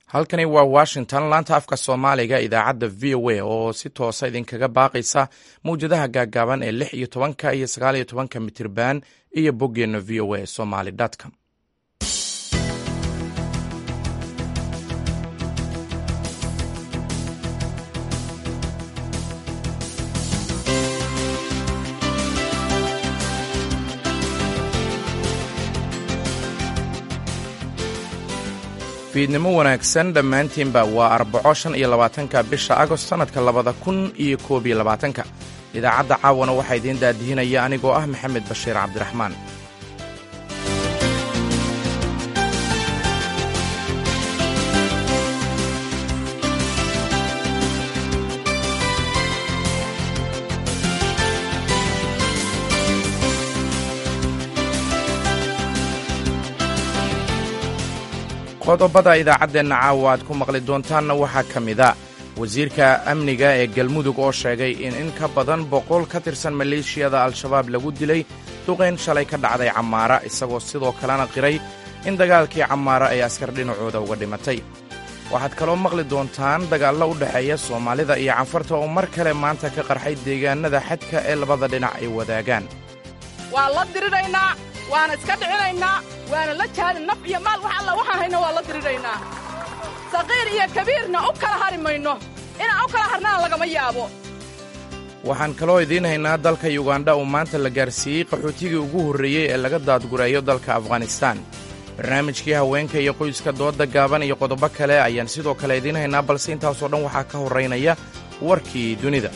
halkani waa washington laanta afka soomaaliga idaacadda v o a oo si toosa idinkaga baaqaysa mawjadaha gaagaaban ee 16 iyo 19 mitirban iyo boggeenna v o a somaly.com. fiidnimo wanaagsan dhammaantiinba waa 4 bisha agost sannadka 2021 idaacadda caawana waxaa idiin daadihinaya anigoo ah maxamed bashiir cabdiraxmaan. qodobada idaacaddeenna caawa aad ku maqli doontaanna waxaa ka mida wasiirka amniga ee galmudug oo sheegay in ka badan 100 ka tirsan maleeshiyada al-shabaab lagu dilay duqayn shalay ka dhacday camaara isagoo sidoo kalena qiray in dagaalkii camaara ay askar dhinacooda uga dhimatay. waxaad kaloo maqli doontaan dagaallo u dhexeeya soomaalida iyo canfarta oo mar kale maanta ka qarxay deegaanada xadka ee labada dhinac ay wadaagaan. waa la diriraynaa waana iska dhicinaynaa waana la jaadin naf iyo maal wax alla waxaan hayno waa la diriraynaa saqiir iyo kabiirna u kala hari mayno inaan u kala harnaan lagama yaabo. waxaan kaloo idiin haynaa dalka yugandha oo maanta la gaarsiiyey qaxootigii ugu horreeyey ee laga daadgureeyo dalka afghanistaan. barnaamijkii haweenka iyo qoyska dooda gaaban iyo qodobo kale ayaan sidoo kale idiin haynaa balse intaasoo dhan waxaa ka horraynaya warkii dunida.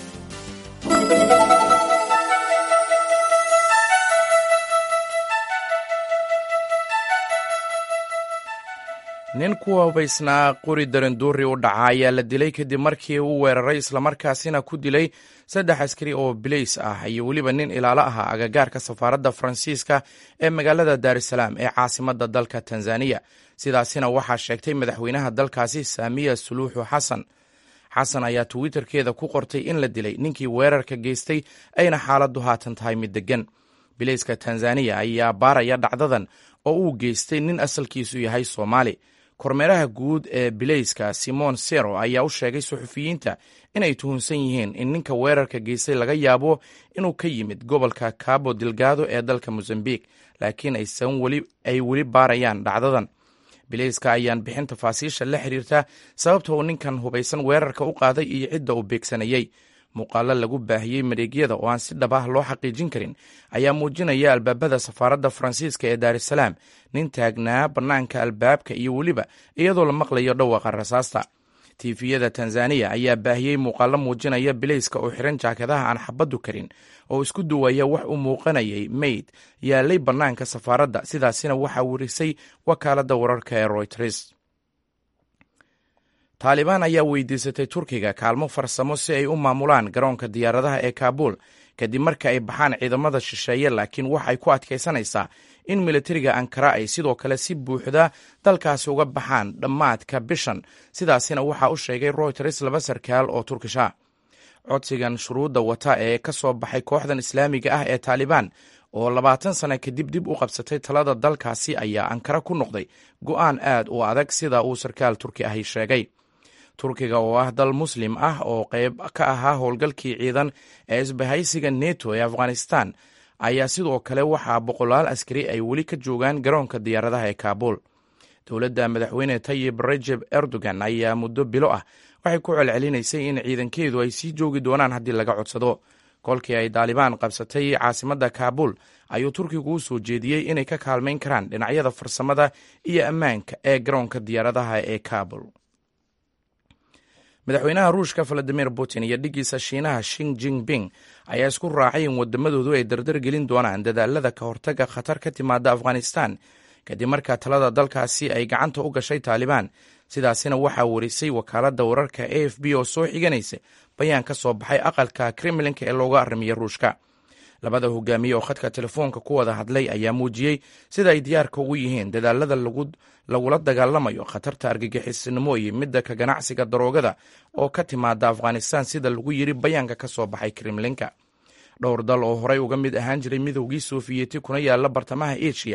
nin ku hubaysnaa qori daranduuri u dhaca ayaa la dilay kadib markii uu weeraray islamarkaasina ku dilay 3 askari oo bilays ah iyo weliba nin ilaalo ahaa agagaarka safaaradda faransiiska ee magaalada daarusalaam ee caasimadda dalka tanzaniya. sidaasina waxaa sheegtay madaxweynaha dalkaasi saamiya suluuxu xasan ayaa twitterkeeda ku qortay in la dilay ninkii weerarka geystay ayna xaaladdu haatan tahay mid deggan. bilayska tanzaniya ayaa baaraya dhacdadan oo uu geystay nin asalkiisu yahay soomaali. kormeeraha guud ee bilayska simon sero ayaa u sheegay suxufiyiinta inay tuhunsan yihiin in ninka weerarka geystay laga yaabo inuu ka yimid gobolka cabo delgado ee dalka mosambik laakiin ay weli baarayaan dhacdadan. bilayska ayaan bixin tafaasiisha la xiriirta sababta uu ninkan hubaysan weerarka u qaaday iyo cidda uu beegsanayey. muuqaallo lagu baahiyey mareegyada oo aan si dhab ah loo xaqiijin karin ayaa muujinaya albaabada safaaradda faransiiska ee daarusalaam nin taagnaa bannaanka albaabka iyo weliba iyadoo la maqlayo dhawaaqa rasaasta. tiifiyada tanzaniya ayaa baahiyey muuqaallo muujinaya bilayska oo xihan jaakadaha aan xabaddu karin oo isku duwaya wax u muuqanayay meyd yaalay bannaanka safaaradda. sidaasina waxaa warisay wakaaladda wararka ee royters. taalibaan ayaa weydiisatay turkiga kaalmo farsamo si ay u maamulaan garoonka diyaaradaha ee kaabuul kadib marka ay baxaan ciidamada shisheeye laakiin waxay ku adkaysanaysaa in militariga ankara ay sidoo kale si buuxda dalkaasi uga baxaan dhammaadka bishan. sidaasina waxaa u sheegay royters 2 sarkaal oo turkisha. codsigan shuruudda wata ee ka soo baxay kooxdan islaamiga ah ee taalibaan oo 20 sano kadib dib u qabsatay talada dalkaasi ayaa ankara ku noqday go'aan aad u adag sida uu sarkaal turki ahi sheegay. turkiga oo ah dal muslim ah oo qayb ka ahaa howlgalkii ciidan ee isbahaysiga neto ee afghanistan ayaa sidoo kale waxaa 100 askari ay weli ka joogaan garoonka diyaaradaha ee kaabuul. dowladda madaxweyne tayyib rajeb erdogan ayaa muddo bilo ah waxay ku celcelinaysay in ciidankeedu ay sii joogi doonaan haddii laga codsado. kolkii ay taalibaan qabsatay caasimadda kaabuul ayuu turkigu u soo jeediyey inay ka kaalmayn karaan dhinacyada farsamada iyo ammaanka ee garoonka diyaaradaha ee kaabuul. madaxweynaha ruushka valadimir putin iyo dhiggiisa shiinaha shing jinping ayaa isku raacay in waddamadoodu ay dardar gelin doonaan dadaalada ka hortagga khatar ka timaada afghanistan kadib markaa talada dalkaasi ay gacanta u gashay taalibaan. sidaasina waxaa warisay wakaaladda wararka a f b oo soo xiganaysa bayaan ka soo baxay aqalka kremlinka ee looga arrimiya ruushka. labada hogaamiye oo khadka telefoonka ku wada hadlay ayaa muujiyey sida ay diyaarka ugu yihiin dadaalada lagula dagaalamayo khatarta argagixisnimo iyo midda ka ganacsiga daroogada oo ka timaada afghanistan sida lagu yiri bayaanka ka soo baxay kremlinka. dhowr dal oo horey uga mid ahaan jiray midowgii sofiyeeti kuna yaala bartamaha eshiya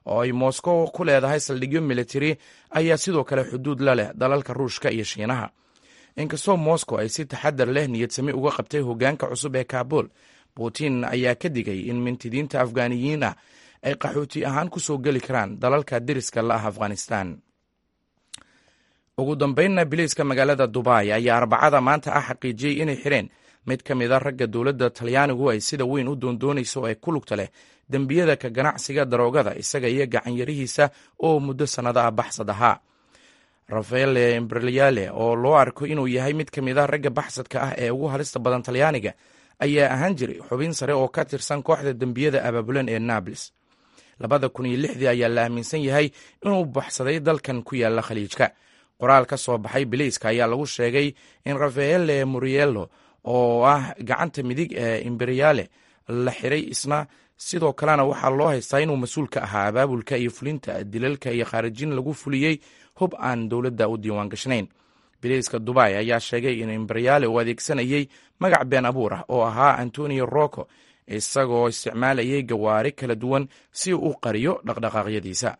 oo ay Moscow ku leedahay saldhigyo militari ayaa sidoo kale xuduud la leh dalalka Ruushka iyo Shiinaha. Inkastoo Moscow ay si taxadar leh niyadsami uga qabtay hoggaanka cusub ee Kabul, Putin ayaa ka digay in mintidiinta Afgaaniyiin ah ay qaxooti ahaan ku soo geli karaan dalalka deriska la ah Afghanistan. Ugu dambeynna biliiska magaalada Dubai ayaa Arbacada maanta xaqiijiyey inay xireen mid ka mid a ragga dowladda Talyaanigu ay sida weyn u doondoonayso ee ku lugta leh dembiyada ka ganacsiga daroogada isaga iyo gacanyarihiisa oo muddo sannado ah baxsad ahaa. Raffaele Imbrigliale oo loo arko inuu yahay mid ka mid a ragga baxsadka ah ee ugu halista badan Talyaaniga ayaa ahaan jiray xubin sare oo ka tirsan kooxda dembiyada abaabulan ee Naples. 2006 ayaa la aaminsan yahay inuu baxsaday dalkan ku yaala khaliijka. Qoraal ka soo baxay biliiska ayaa lagu sheegay in Raffaele Muriello oo ah gacanta midig ee Imbrigliale la xiray isna sidoo kalena waxaa loo haystaa inuu mas-uul ka ahaa abaabulka iyo fulinta dilalka iyo khaarijin lagu fuliyey hub aan dowladda u diiwaan gashnayn. Biliiska Dubai ayaa sheegay in Imbrigliale uu adeegsanayay magac been abuur ah oo ahaa Antonio Rocco, isagoo isticmaalayay gawaari kala duwan si uu u qariyo dhaqdhaqaaqyadiisa.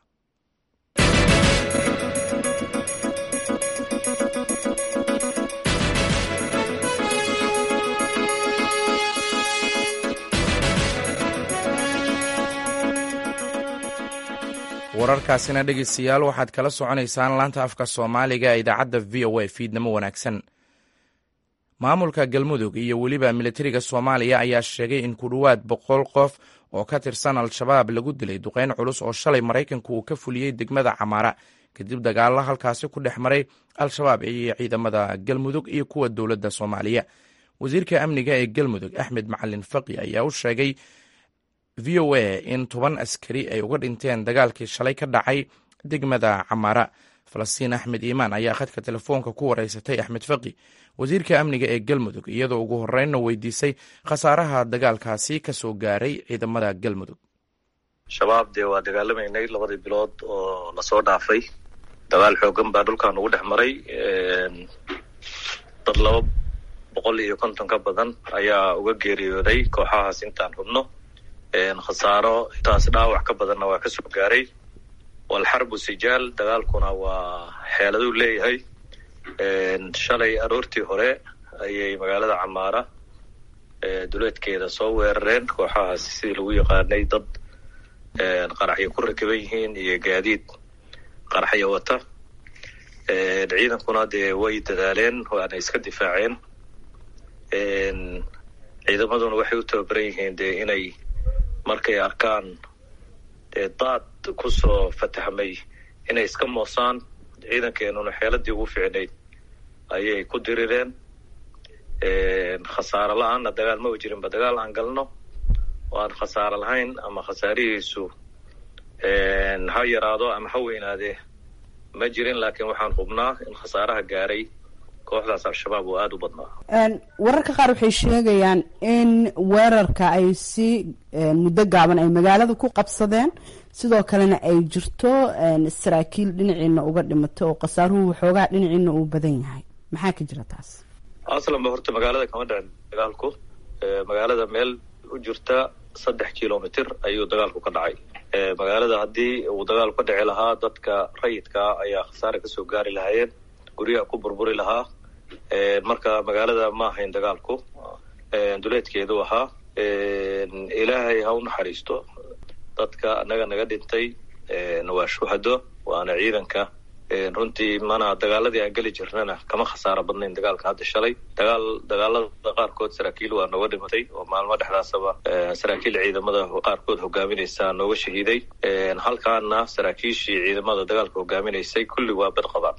wararkaasina dhegeystayaal waxaad kala soconaysaan laanta afka Soomaaliga ee idaacadda VOA fiidnimo wanaagsan. Maamulka Galmudug iyo weliba militariga Soomaaliya ayaa sheegay in ku dhawaad 100 qof oo ka tirsan Al-Shabaab lagu dilay duqeyn culus oo shalay Mareykanku uu ka fuliyey degmada Camaara kadib dagaalo halkaasi ku dhex maray Al-Shabaab iyo ciidamada Galmudug iyo kuwa dowladda Soomaaliya. Wasiirka amniga ee Galmudug Axmed Macalin Faqi ayaa u sheegay VOA in 10 askari ay uga dhinteen dagaalkii shalay ka dhacay degmada Camaara. Falastiin Axmed Iimaan ayaa khadka telefoonka ku wareysatay Axmed Faqi, wasiirka amniga ee Galmudug, iyadoo ugu horreynna weydiisay khasaaraha dagaalkaasi ka soo gaaray ciidamada Galmudug. Shabaab dee waa dagaalamaynay 2 bilood oo la soo dhaafay. Dagaal xoogan baa dhulkan ugu dhex maray. Dad 250 ka badan ayaa uga geeriyooday kooxahaas intaan hubno. khasaaro taas dhaawac ka badanna waa ka soo gaaray. والحرب سجال dagaalkuna waa xeeladu leeyahay. Shalay aroortii hore ayay magaalada Camaara duleedkeeda soo weerareen kooxahaas sidii lagu yaqaanay dad qaraxyo ku rakiban yihiin iyo gaadiid qaraxyo wata. Ciidankuna dee way dadaaleen waana iska difaaceen. Ciidamaduna waxay u tababaran yihiin dee inay markay arkaan daad ku soo fatahmay inay iska moosaan. Ciidankeenuna xeeladii ugu fiicnayd ayay ku dirireen. khasaaro la'aanna dagaal ma jirinba. dagaal aan galno oo aan khasaaro lahayn ama khasaarihiisu ha yaraado ama ha weynaadee ma jirin, laakiin waxaan hubnaa in khasaaraha gaaray kooxdaas Al-Shabaab oo aad u badnaa. wararka qaar waxay sheegayaan in weerarka ay si muddo gaaban ay magaalada ku qabsadeen, sidoo kalena ay jirto saraakiil dhinaciina uga dhimatay oo khasaaruhu waxoogaa dhinaciina uu badan yahay. maxaa ka jira taas? aslan ba horta magaalada kama dhicin dagaalku. magaalada meel u jirta 3 kilomitir ayuu dagaalku ka dhacay. magaalada haddii uu dagaalku ka dhici lahaa dadka rayidka ayaa khasaare ka soo gaari lahaayeen, guryaha ku burburi lahaa. marka magaalada ma ahayn dagaalku, duleedkeedu ahaa. ilaahay ha u naxariisto dadka annaga naga dhintay. waa shuhado, waana ciidanka. runtii mana dagaaladii aan geli jirnana kama khasaaro badnayn dagaalka hadda shalay. dagaalada qaarkood saraakiil waa nooga dhimatay oo maalmo dhexdaasaba saraakiil ciidamada qaarkood hogaaminaysa nooga shahiiday. halkaana saraakiishii ciidamada dagaalka hogaaminaysay kulli waa bad qabaan.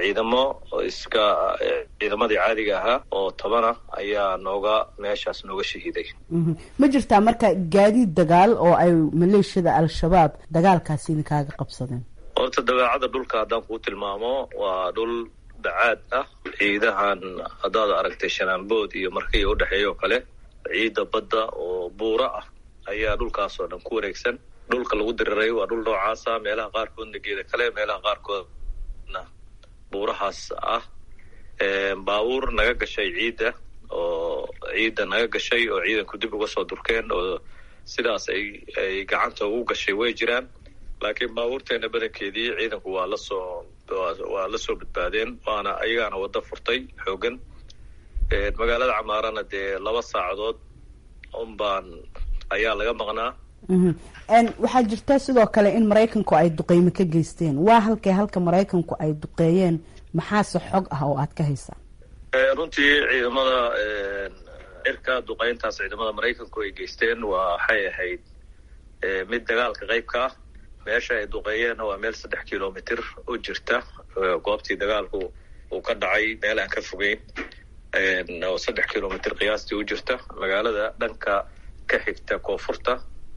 ciidamadii caadiga ahaa oo 10 ayaa meeshaas nooga shahiiday. ma jirtaa marka gaadiid dagaal oo ay maleeshiyada Al-Shabaab dagaalkaasi idinkaaga qabsadeen? horta dabeecada dhulka haddaan kuu tilmaamo waa dhul bacaad ah. ciidahan haddaad aragtay Shanaanbood iyo markii u dhexeeyo kale ciida badda oo buura ah ayaa dhulkaasoo dhan ku wareegsan. dhulka lagu diriray waa dhul noocaasa, meelaha qaarkoodna geeda kale, meelaha qaarkoodna buurahaas ah. baabuur naga gashay ciidda naga gashay oo ciidanku dib uga soo durkeen oo sidaas ay gacanta ugu gashay way jiraan. laakiin baabuurteena badankeedii ciidanku waa lasoo badbaadeen, waana ayagaana wada furtay xoogan. magaalada Camaarana dee 2 saacadood unbaan ayaa laga maqnaa. waxaa jirta sidoo kale in Mareykanku ay duqeymo ka geysteen. waa halka Mareykanku ay duqeeyeen, maxaase xog ah oo aad ka haysaa? runtii ciidamada cirka duqeyntaas ciidamada Mareykanku ay geysteen waxay ahayd mid dagaalka qaybka ah. meesha ay duqeeyeen waa meel 3 kilomitir u jirta goobtii dagaalku uu ka dhacay, meel aan ka fogeyn, 3 kilomitir qiyaastii u jirta magaalada dhanka ka xigta koonfurta.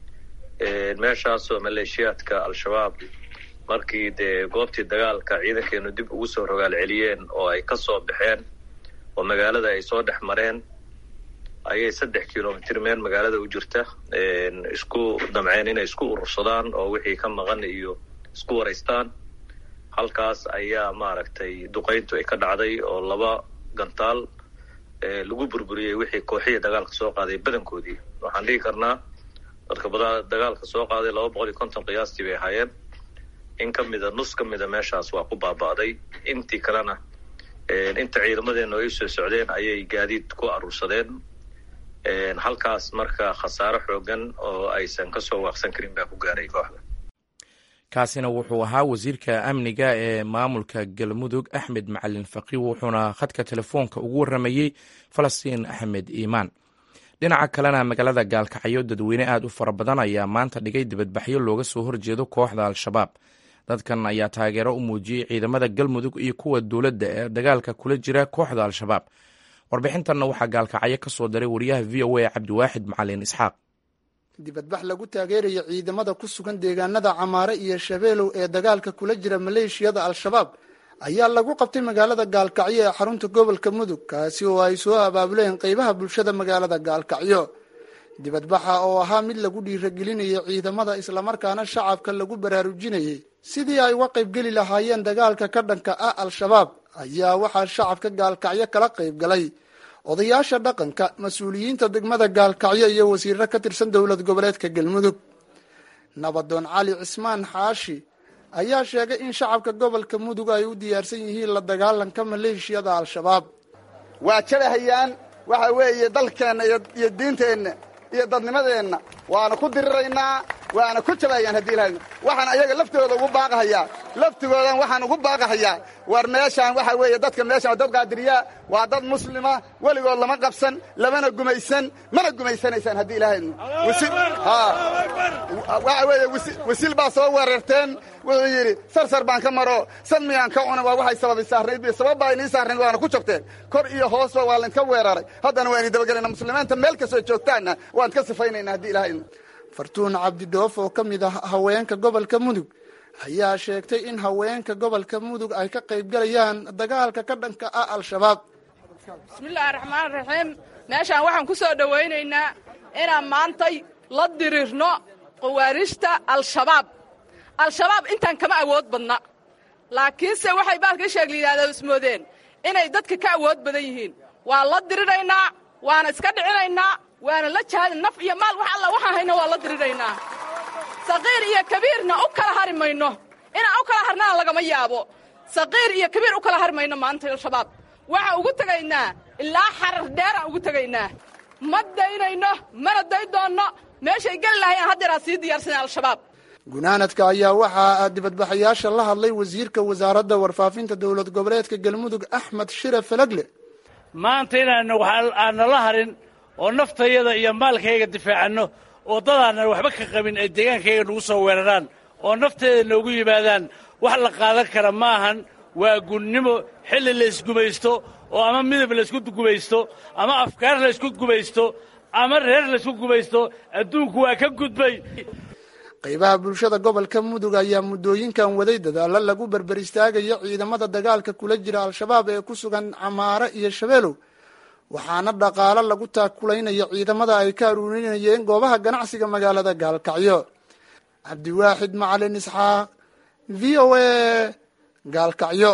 meeshaasoo maleeshiyaadka al-shabaab markii dee goobtii dagaalka ciidankeenu dib ugu soo rogaal celiyeen oo ay ka soo baxeen oo magaalada ay soo dhex mareen, ayay 3 kilomitir meel magaalada u jirta isku damceen inay isku urursadaan oo wixii ka maqan iyo isku wareystaan. halkaas ayaa maaragtay duqeyntu ay ka dhacday oo 2 gantaal lagu burburiyey wixii kooxihii dagaalka soo qaaday badankoodii. waxaan dhihi karnaa dadka dagaalka soo qaaday 250 qiyaastii bay ahaayeen. in ka mida nus ka mida meeshaas waa ku baaba'day. intii kalena inta ciidamadeena ay soo socdeen ayay gaadiid ku aruursadeen. halkaas marka khasaaro xoogan oo aysan ka soo waaqsan karin baa ku gaaray kooxda. kaasina wuxuu ahaa wasiirka amniga ee maamulka Galmudug Axmed Macalin Faqi, wuxuuna khadka telefoonka ugu waramayey Falastiin Axmed Iimaan. dhinaca kalena magaalada Gaalkacyo dadweyne aad u fara badan ayaa maanta dhigay dibadbaxyo looga soo horjeedo kooxda al-shabaab. dadkan ayaa taageero u muujiyey ciidamada Galmudug iyo kuwa dowladda ee dagaalka kula jira kooxda al-shabaab. warbixintanna waxaa Gaalkacyo ka soo diray wariyaha VOA Cabdiwaaxid Macalin Isxaaq. dibadbax lagu taageerayo ciidamada ku sugan deegaanada Camaare iyo Shabeelow ee dagaalka kula jira maleeshiyada al-shabaab ayaa lagu qabtay magaalada Gaalkacyo ee xarunta gobolka Mudug, kaasi oo ay soo abaabuleen qaybaha bulshada magaalada Gaalkacyo. dibadbaxa oo ahaa mid lagu dhiirigelinayo ciidamada islamarkaana shacabka lagu baraarujinayay sidii ay uga qaybgeli lahaayeen dagaalka ka dhanka ah al-shabaab, ayaa waxaa shacabka Gaalkacyo kala qaybgalay odayaasha dhaqanka, mas-uuliyiinta degmada Gaalkacyo iyo wasiirro ka tirsan dowlad goboleedka Galmudug. nabadoon Cali Cismaan Xaashi ayaa sheegay in shacabka gobolka Mudug ay u diyaarsan yihiin la dagaalanka maleeshiyada al-shabaab. waa jabahayaan waxa weeye dalkeenna iyo diinteenna iyo dadnimadeenna waana ku diriraynaa, waana ku jabayaan haddii ilaahay. waxaan ayaga laftooda ugu baaqahayaa, laftigoodan waxaan ugu baaqahayaa, war meeshaan waxa weeye dadka meeshaan dad qaadiriya, waa dad muslima, weligood lama qabsan, lamana gumaysan, mana gumaysanaysaan haddii ilaahay. waxa weeye wasiil baa soo weerarteen, wuxuu yidhi sarsar baan ka maro, sad miyaan ka cuna, waa waxay sababi saarnayd, sabab baa inii saarnayd, waana ku jabteen. kor iyo hoosba waa laydinka weeraray, haddana waa idin dabagelayna. muslimiinta meel kastoo joogtaanna waan ka sifaynayna haddii ilaahay. fartuun cabdidhoof oo ka mid ah haweenka gobolka Mudug ayaa sheegtay in haweenka gobolka Mudug ay ka qaybgalayaan dagaalka ka dhanka ah al-shabaab. bismillaahi raxmaani raxiim. meeshaan waxaan ku soo dhowaynaynaa inaan maantay la dirirno khawaarijta al-shabaab. al-shabaab intaan kama awood badna, laakiinse waxay baalka sheegliyadaada ismoodeen inay dadka ka awood badan yihiin. waa la diriraynaa, waana iska dhicinaynaa, waana la jaadin naf iyo maal wax alla waxaan hayno waa la diriraynaa. saqiir iyo kabiirna u kala hari mayno. inaan u kala harnaan lagama yaabo. saqiir iyo kabiir u kala hari mayno maanta al-shabaab. waxaan ugu tegaynaa ilaa xarar dheeraan ugu tegaynaa. ma daynayno, mana day doonno. meeshay geli lahayaan haddeeraa sii diyaarsanay al-shabaab. gunaanadka ayaa waxaa dibadbaxayaasha la hadlay wasiirka wasaaradda warfaafinta dowlad goboleedka Galmudug Axmed Shire Falagle. maanta inaanu aanala harin oo naftayada iyo maalkayga difaacanno oo dadaanan waxba ka qabin ay deegaankayga nagu soo weeraraan oo nafteeda noogu yimaadaan wax la qaadan kara maahan. waa gunnimo xilli laysgumaysto oo ama midab laysku gumaysto ama afkaar laysku gumaysto ama reer laysku gumaysto. adduunku waa ka gudbay. qaybaha bulshada gobolka Mudug ayaa muddooyinkan waday dadaalo lagu berber istaagayo ciidamada dagaalka kula jira al-shabaab ee ku sugan Camaare iyo Shabeelow, waxaana dhaqaale lagu taakulaynayo ciidamada ay ka aruurinayeen goobaha ganacsiga magaalada Gaalkacyo. Cabdiwaaxid Macalin Isxaaq, VOA, Gaalkacyo.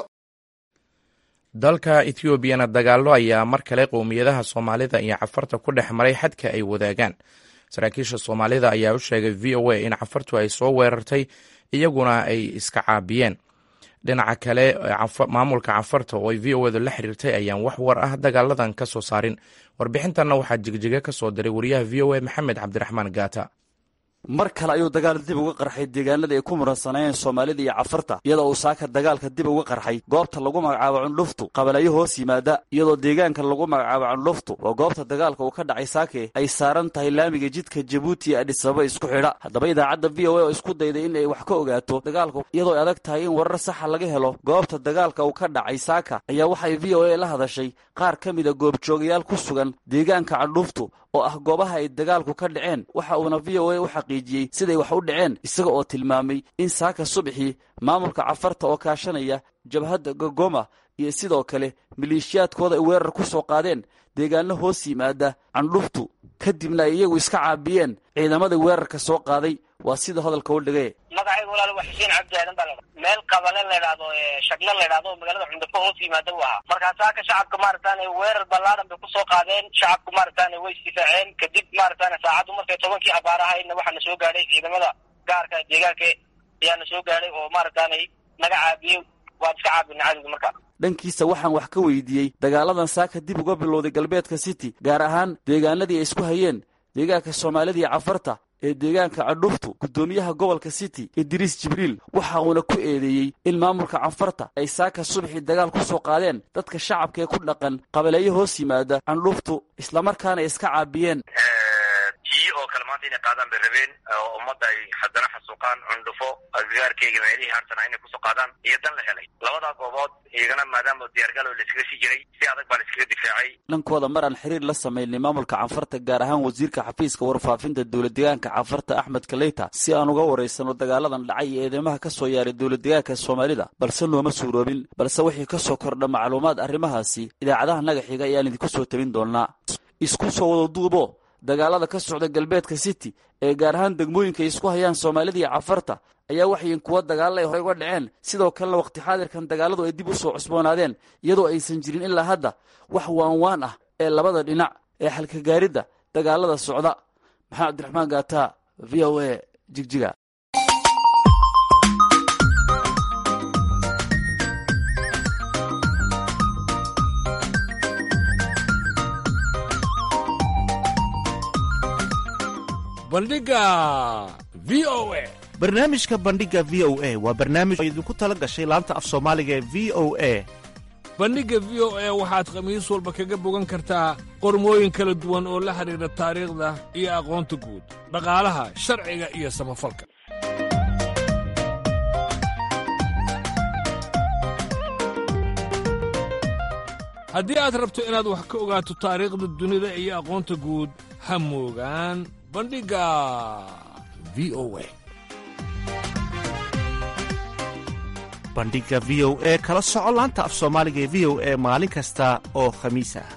dalka Ethioobiyana dagaallo ayaa mar kale qowmiyadaha Soomaalida iyo Cafarta ku dhex maray xadka ay wadaagaan. saraakiisha Soomaalida ayaa u sheegay VOA in Cafartu ay soo weerartay iyaguna ay iska caabiyeen. dhinaca kale maamulka canfarta oo ay v o edu la xiriirtay ayaan wax war ah dagaaladan ka soo saarin. warbixintanna waxaa jigjiga ka soo diray wariyaha v o a maxamed cabdiraxmaan gaata. mar kale ayuu dagaal dib uga qarxay deegaanada ay ku muransanayeen soomaalida iyo cafarta iyadoo uu saaka dagaalka dib uga qarxay goobta lagu magacaabo cundhuftu qabalayo hoos yimaada iyadoo deegaanka lagu magacaabo cundhuftu waa goobta dagaalka uu ka dhacay saake ay saaran tahay laamiga jidka jabuuti ee Addis Ababa isku xidha. haddaba idaacadda v o a oo isku dayday in ay wax ka ogaato dagaalka iyadoo ay adag tahay in warar saxa laga helo goobta dagaalka uu ka dhacay saaka ayaa waxay v o a la hadashay qaar ka mida goobjoogayaal ku sugan deegaanka cundhuftu oo ah goobaha ay dagaalku ka dhaceen. waxa uuna v o a u xaqiijiyey siday wax u dhaceen isaga oo tilmaamay in saaka subaxii maamulka cafarta oo kaashanaya jabhadda gogoma iyo sidoo kale maleeshiyaadkooda ay weerar ku soo qaadeen deegaano hoos yimaada cundhuftu kadibna ay iyagu iska caabiyeen ciidamada weerarka soo qaaday. waa sida hadalka u dhigay. magacaygu walaal waa xuseen cabdi aadan baa meel qabale la yidhaahdo shagla la yidhaahdo magaalada cundhufo hoos yimaada u ahaa. markaa saaka shacabka maaragtaan weerar ballaaran bay kusoo qaadeen. shacabku maaragtaan way isdifaaceen. kadib maaragtaan saacaddu markay 10kii abaarahayna waxaa na soo gaadhay ciidamada gaarka deegaanka ayaa na soo gaadhay oo maaragtaan naga caabiyey. waa iska caabinay cadowga markaa. dhankiisa waxaan wax ka weydiiyey dagaaladan saaka dib uga bilowday galbeedka city gaar ahaan deegaanadii ay isku hayeen deegaanka soomaalida iyo cafarta ee deegaanka cundhuftu. gudoomiyaha gobolka city idriis jibriil waxa uuna ku eedeeyey in maamulka canfarta ay saaka subaxii dagaal ku soo qaadeen dadka shacabka ee ku dhaqan qabaleeyo hoos yimaada cundhuftu islamarkaana iska caabiyeen. oo kale maanta inay qaadaan bay rabeen oo ummadda ay haddana xasuuqaan cundhufo agagaarkeyga meelihii harsanaa inay kusoo qaadaan iyo dan la helay labadaa goobood iyagana maadaama diyaargalow laiskaga sii jiray si adag baa laiskaga difaacay. dhankooda mar aan xiriir la samaynay maamulka canfarta gaar ahaan wasiirka xafiiska warfaafinta dowladdeegaanka canfarta axmed kaleyta si aan uga waraysano dagaaladan dhacay iyo eedeymaha ka soo yaaray dowladdeegaanka soomaalida balse looma suuroobin. balse wixii ka soo kordha macluumaad arrimahaasi idaacadaha naga xiga ayaan idinku soo tabin doonaa. isku soo wada duubo dagaalada ka socda galbeedka city ee gaar ahaan degmooyinka ay isku hayaan soomaalida iyo cafarta ayaa waxayin kuwa dagaalla ay horey uga dhaceen. sidoo kalena waqti xaadirkan dagaaladu ay dib u soo cusboonaadeen iyadoo aysan jirin ilaa hadda wax waanwaan ah ee labada dhinac ee xalka gaaridda dagaalada socda. maxamed cabdiraxmaan gaata v o a jigjiga. bandhiga v o a. barnaamijka bandhiga v o a waa barnaamij oo idinku tala gashay laanta af soomaaliga ee v o a. bandhigga v o a waxaad khamiis walba kaga bogan kartaa qormooyin kala duwan oo la xidhiidha taariikhda iyo aqoonta guud, dhaqaalaha, sharciga iyo samafalka. haddii aad rabto inaad wax ka ogaato taariikhda dunida iyo aqoonta guud, ha moogaan bandhigga v o a. bandhigga v o a kala soco laanta af soomaaliga ee v o a maalin kasta oo khamiis ah.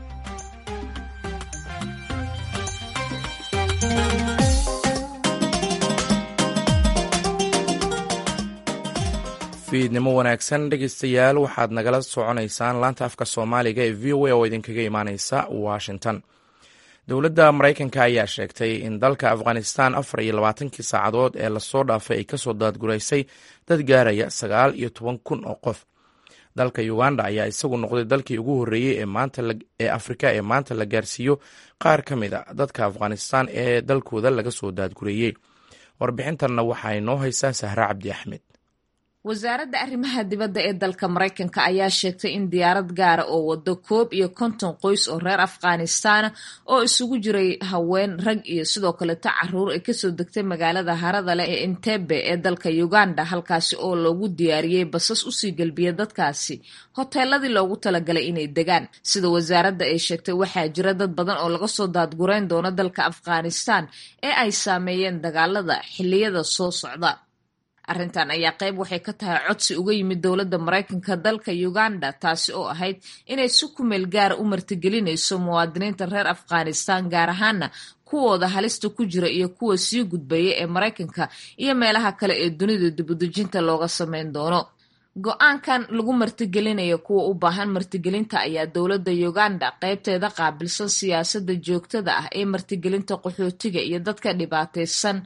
fiidnimo wanaagsan dhegaystayaal, waxaad nagala soconaysaan laanta afka soomaaliga ee v o a oo idinkaga imaaneysa washington. dowladda maraykanka ayaa sheegtay in dalka afghanistan 24 saacadood ee lasoo dhaafay ay kasoo daadguraysay dad gaaraya 19,000 oo qof. dalka uganda ayaa isagu noqday dalkii ugu horreeyey ee afrika ee maanta la gaarsiiyo qaar ka mid a dadka afghanistan ee dalkooda laga soo daadgureeyey. warbixintanna waxaa inoo haysaa sahre cabdi axmed. wasaaradda arrimaha dibadda ee dalka maraykanka ayaa sheegtay in diyaarad gaara oo wado 51 qoys oo reer afghanistan oo isugu jiray haween, rag iyo sidoo kaleto caruur ay kasoo degtay magaalada harada leh ee Entebbe ee dalka Uganda, halkaasi oo loogu diyaariyey basas usii galbiya dadkaasi hoteeladii loogu talagalay inay degaan. sida wasaaradda ay sheegtay, waxaa jira dad badan oo laga soo daadgureyn doono dalka afghanistan ee ay saameeyeen dagaalada xilliyada soo socda. arrintan ayaa qayb waxay ka tahay codsi uga yimid dowladda maraykanka dalka Uganda, taasi oo ahayd inay si ku meel gaara u martigelinayso muwaadiniinta reer afghanistan, gaar ahaana kuwooda halista ku jira iyo kuwa sii gudbaya ee maraykanka iyo meelaha kale ee dunida dibudejinta looga sameyn doono. go-aankan lagu martigelinayo kuwa u baahan martigelinta ayaa dowladda Uganda qaybteeda qaabilsan siyaasadda joogtada ah ee martigelinta qaxootiga iyo dadka dhibaataysan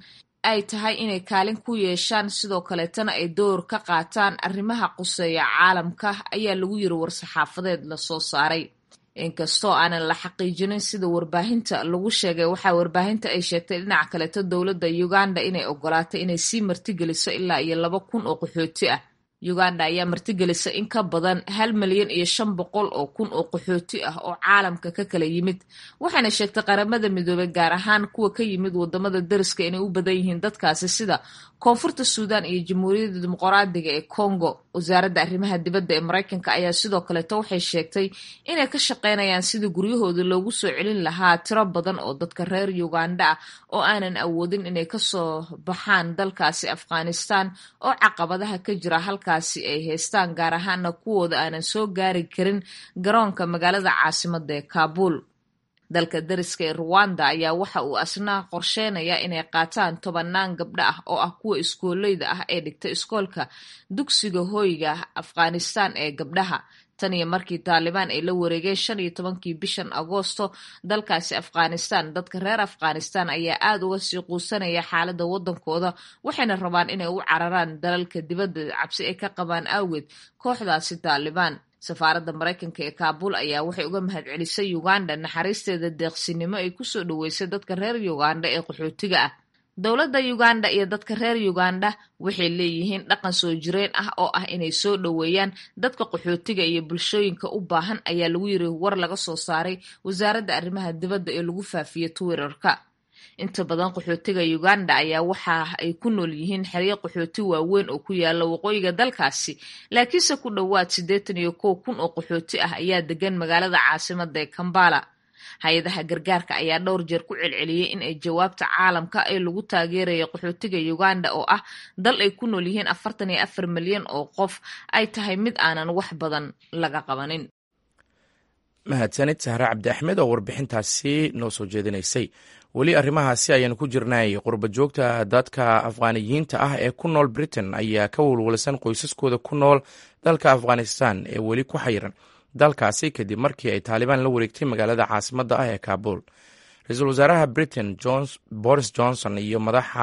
ay tahay inay kaalin ku yeeshaan sidoo kaleetana ay door ka qaataan arrimaha quseeya caalamka ayaa lagu yiri war-saxaafadeed lasoo saaray. inkastoo aanan la xaqiijinin sida warbaahinta lagu sheegay, waxaa warbaahinta ay sheegtay dhinaca kaleeto dowladda Uganda inay ogolaatay inay sii martigeliso ilaa iyo 2,000 oo qaxooti ah. Uganda ayaa martigelisa in ka badan 1,500,000 oo qaxooti ah oo caalamka ka kala yimid, waxaana sheegtay qaramada midoobay gaar ahaan kuwa ka yimid wadamada dariska inay u badan yihiin dadkaasi sida Koonfurta Suudaan iyo Jamhuuriyadda Dimuqraadiga ee Congo. Wasaaradda arrimaha dibadda ee Mareykanka ayaa sidoo kaleeto waxay sheegtay inay ka shaqeynayaan sidii guryahooda loogu soo celin lahaa tiro badan oo dadka reer Uganda ah oo aanan awoodin inay kasoo baxaan dalkaasi Afghanistan oo caqabadaha ka jira halkaasi ay haystaan, gaar ahaana kuwooda aanan soo gaari karin garoonka magaalada caasimadda ee Kabul. dalka dariska ee Rwanda ayaa waxa uu asna qorsheenaya inay qaataan 10 gabdho ah oo ah kuwa iskooleyda ah ee dhigta iskoolka dugsiga hoyga Afghanistan ee gabdhaha. tan iyo markii Taliban ay la wareegeen 15kii bishan Agoosto dalkaasi Afghanistan, dadka reer Afghanistan ayaa aad uga sii quusanaya xaaladda wadankooda, waxayna rabaan inay u cararaan dalalka dibadda cabsi ay ka qabaan awgeed kooxdaasi Taliban. Safaaradda Mareykanka ee Kabul ayaa waxay uga mahadcelisay Uganda naxariisteeda deeqsinimo ay ku soo dhaweysay dadka reer Uganda ee qaxootiga ah. Dowladda Uganda iyo dadka reer Uganda waxay leeyihiin dhaqan soo jireen ah oo ah inay soo dhaweeyaan dadka qaxootiga iyo bulshooyinka u baahan, ayaa lagu yiri war laga soo saaray wasaaradda arrimaha dibadda ee lagu faafiyay Twitter-ka. Inta badan qaxootiga Uganda ayaa waxa ay ku nool yihiin xeryo qaxooti waaweyn oo ku yaala waqooyiga dalkaasi, laakiinse ku dhowaad 81,000 oo qaxooti ah ayaa degan magaalada caasimadda ee Kampala. hay-adaha gargaarka ayaa dhowr jeer ku celceliyay in ay jawaabta caalamka ay lagu taageerayo qaxootiga Uganda oo ah dal ay ku nool yihiin 44 milyan oo qof ay tahay mid aanan wax badan laga qabanin. mahadsanid Sahra Cabdi Axmed oo warbixintaasi noo soo jeedinaysay. weli arrimahaasi ayaan ku jirnay. qurba joogta dadka Afghaaniyiinta ah ee ku nool Britain ayaa ka walwalsan qoysaskooda ku nool dalka Afghanistan ee weli ku xayiran dalkaasi kadib markii ay Taliban la wareegtay magaalada caasimadda ah ee Kabul. Ra-iisul wasaaraha Britain Boris Johnson iyo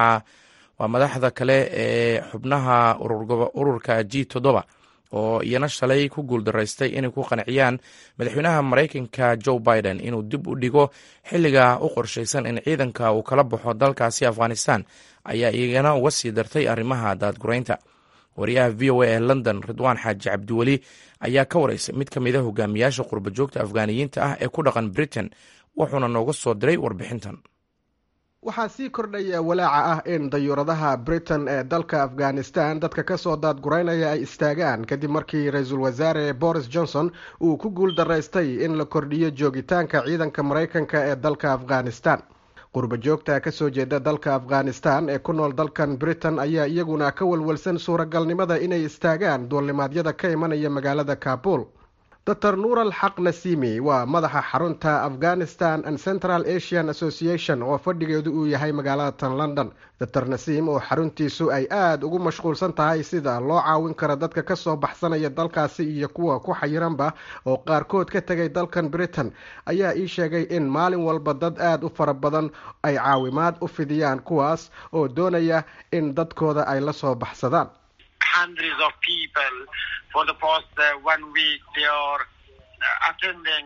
madaxda kale ee xubnaha ururka G7 oo iyana shalay ku guuldaraystay inay ku qanciyaan madaxweynaha Mareykanka Joe Biden inuu dib u dhigo xilliga u qorshaysan in ciidanka uu kala baxo dalkaasi Afghanistan ayaa iyagana uga sii dartay arrimaha daadguraynta. wariyaha VOA ee London Ridwaan Xaaji Cabdiweli ayaa ka wareysay mid ka mid ah hogaamiyaasha qurba joogta Afghaaniyiinta ah ee ku dhaqan Britain, wuxuuna nooga soo diray warbixintan. waxaa sii kordhaya walaaca ah in dayuuradaha Britain ee dalka Afghanistan dadka ka soo daadguraynaya ay istaagaan kadib markii ra-iisul wasaare Boris Johnson uu ku guuldaraystay in la kordhiyo joogitaanka ciidanka Mareykanka ee dalka Afghanistan. qurba joogta ka soo jeeda dalka Afghanistan ee ku nool dalkan Britain ayaa iyaguna ka walwalsan suuragalnimada inay istaagaan duulimaadyada ka imanaya magaalada Kabul. Dr. Nur al-Haq Nasimi waa madaxa xarunta Afghanistan and Central Asian Association oo fadhigeedu uu yahay magaalada London. Dr. Nasim oo xaruntiisu ay aad ugu mashquulsan tahay sida loo caawin karo dadka ka soo baxsanaya dalkaasi iyo kuwa ku xayiranba oo qaarkood ka tagay dalkan Britain ayaa ii sheegay in maalin walba dad aad u fara badan ay caawimaad u fidiyaan kuwaas oo doonaya in dadkooda ay la soo baxsadaan. Hundreds of people for the past 1 week they are attending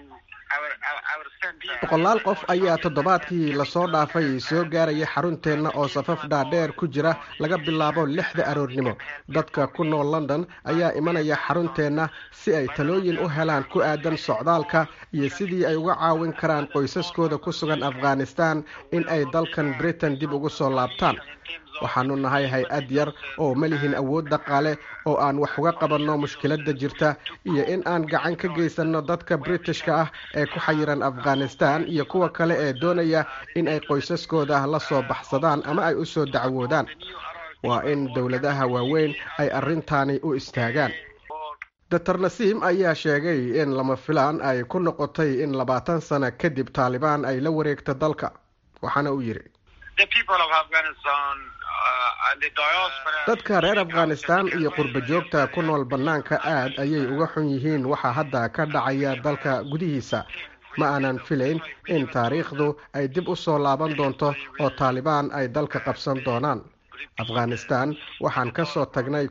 our center. boqolaal qof ayaa toddobaadkii lasoo dhaafay soo gaaraya xarunteenna oo safaf dhaadheer ku jira laga bilaabo 6 aroornimo. dadka ku nool London ayaa imanaya xarunteenna si ay talooyin u helaan ku aadan socdaalka iyo sidii ay uga caawin karaan qoysaskooda ku sugan Afghanistan in ay dalkan Britain dib ugu soo laabtaan. waxaanu nahay hay-ad yar oo ma lihin awood dhaqaale oo aan wax uga qabanno mushkiladda jirta iyo in aan gacan ka geysanno dadka Britishka ah ee ku xayiran Afghanistan iyo kuwa kale ee doonaya in ay qoysaskooda la soo baxsadaan ama ay u soo dacwoodaan. waa in dowladaha waaweyn ay arrintaani u istaagaan. Dr. Nasim ayaa sheegay in lama filaan ay ku noqotay in 20 sano kadib Taliban ay la wareegto dalka. waxaana uu yiri dadka reer Afghanistan iyo qurba joogta ku nool banaanka aad ayay uga xun yihiin waxa hadda ka dhacaya dalka gudihiisa. ma aanan filayn in taariikhdu ay dib u soo laaban doonto oo taalibaan ay dalka qabsan doonaan. afghanistan waxaan ka soo tagnay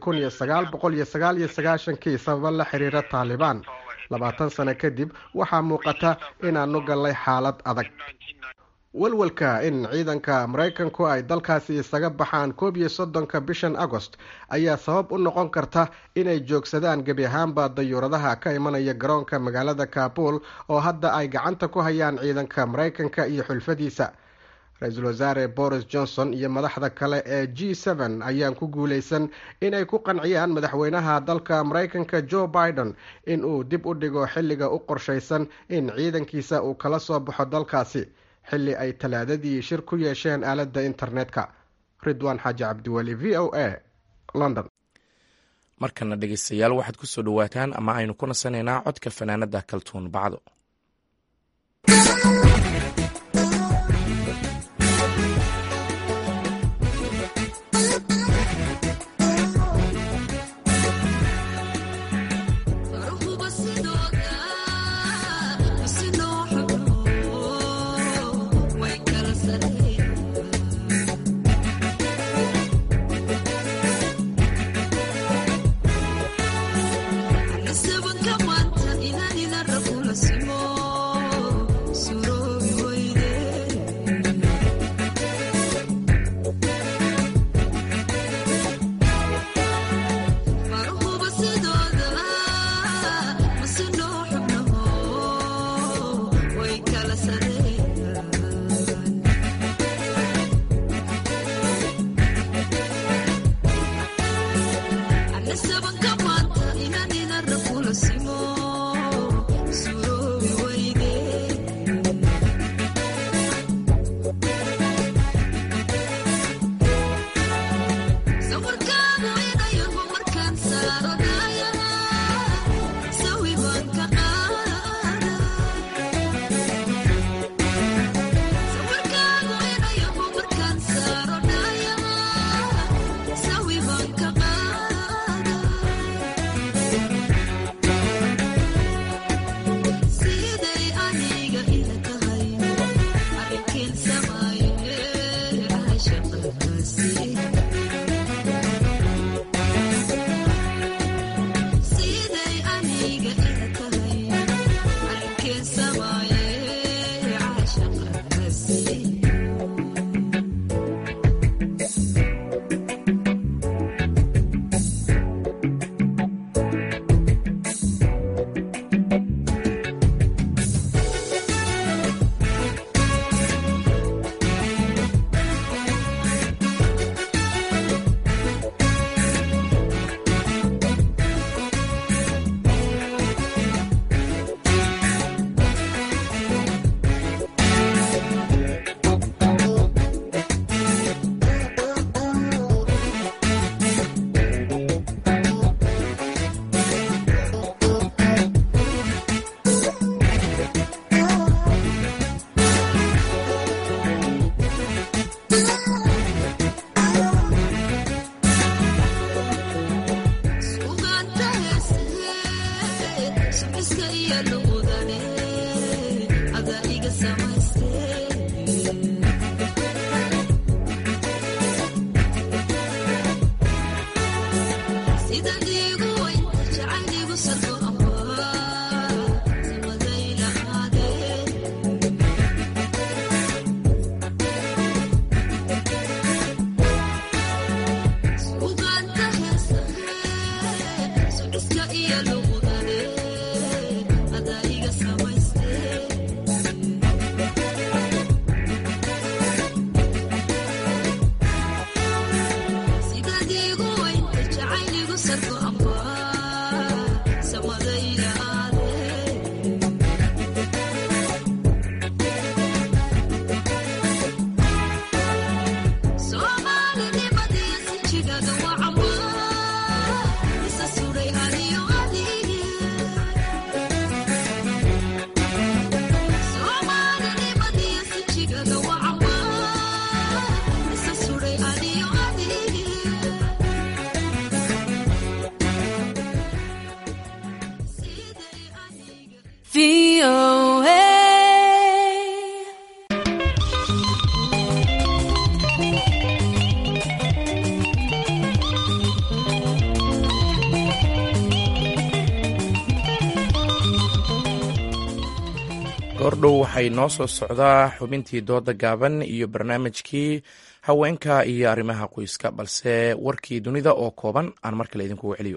1999kii sababa la xiriira taalibaan. 20 sano kadib waxaa muuqata inaanu gallay xaalad adag. walwalka in ciidanka Mareykanku ay dalkaasi isaga baxaan 31 bishan Agost ayaa sabab u noqon karta inay joogsadaan gebi ahaanba dayuuradaha ka imanaya garoonka magaalada Kabul oo hadda ay gacanta ku hayaan ciidanka Mareykanka iyo xulfadiisa. Ra-iisul wasaare Boris Johnson iyo madaxda kale ee G7 ayaan ku guuleysan inay ku qanciyaan madaxweynaha dalka Mareykanka Joe Biden in uu dib u dhigo xilliga u qorshaysan in ciidankiisa uu kala soo baxo dalkaasi, xilli ay talaadadii shir ku yeesheen aaladda internetka. Ridwaan Xaaji Cabdiweli, VOA, London. markana dhegeystayaal waxaad ku soo dhawaataan ama aynu ku nasanaynaa codka fanaanada Kaltuun Bacdo. VOA. goordhow waxay noo soo socdaa xubintii dooda gaaban iyo barnaamijkii haweenka iyo arrimaha qoyska, balse warkii dunida oo kooban aan mar kale idinkugu celiyo.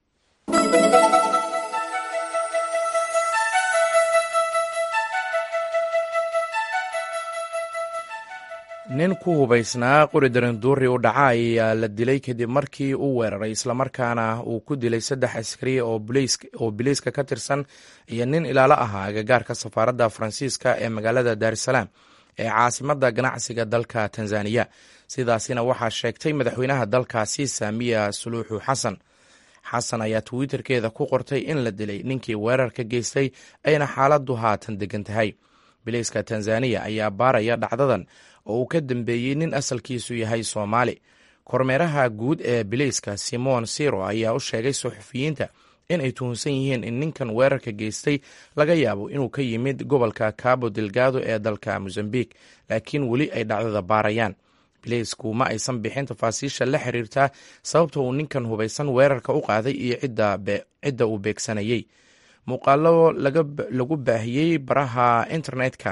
nin ku hubaysnaa qori daranduuri u dhaca ayaa la dilay kadib markii uu weeraray islamarkaana uu ku dilay 3 askari oo biliiska ka tirsan iyo nin ilaalo ahaa agagaarka safaaradda faransiiska ee magaalada daarusalaam ee caasimadda ganacsiga dalka tanzaniya. sidaasina waxaa sheegtay madaxweynaha dalkaasi saamiya suluuxu xasan ayaa twitterkeeda ku qortay in la dilay ninkii weerarka geystay ayna xaaladdu haatan degan tahay. biliiska tanzaniya ayaa baaraya dhacdadan oo uu ka dambeeyey nin asalkiisu yahay Soomaali. kormeeraha guud ee biliiska Simon Siro ayaa u sheegay suxufiyiinta in ay tuhunsan yihiin in ninkan weerarka geystay laga yaabo inuu ka yimid gobolka Cabo Delgado ee dalka Mozambique, laakiin weli ay dhacdada baarayaan. biliisku ma aysan bixin tafaasiisha la xiriirta sababta uu ninkan hubaysan weerarka u qaaday iyo cidda uu beegsanayay. muuqaalo lagu baahiyey baraha internetka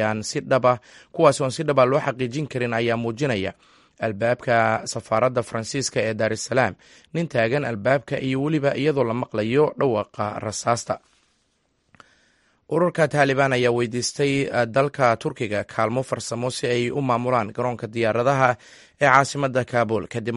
kuwaasi oon si dhaba loo xaqiijin karin ayaa muujinaya albaabka safaaradda faransiiska ee daarusalaam, nin taagan albaabka iyo weliba iyadoo la maqlayo dhawaqa rasaasta. ururka taalibaan ayaa weydiistay dalka turkiga kaalmo farsamo si ay u maamulaan garoonka diyaaradaha ee caasimadda Kabul kadib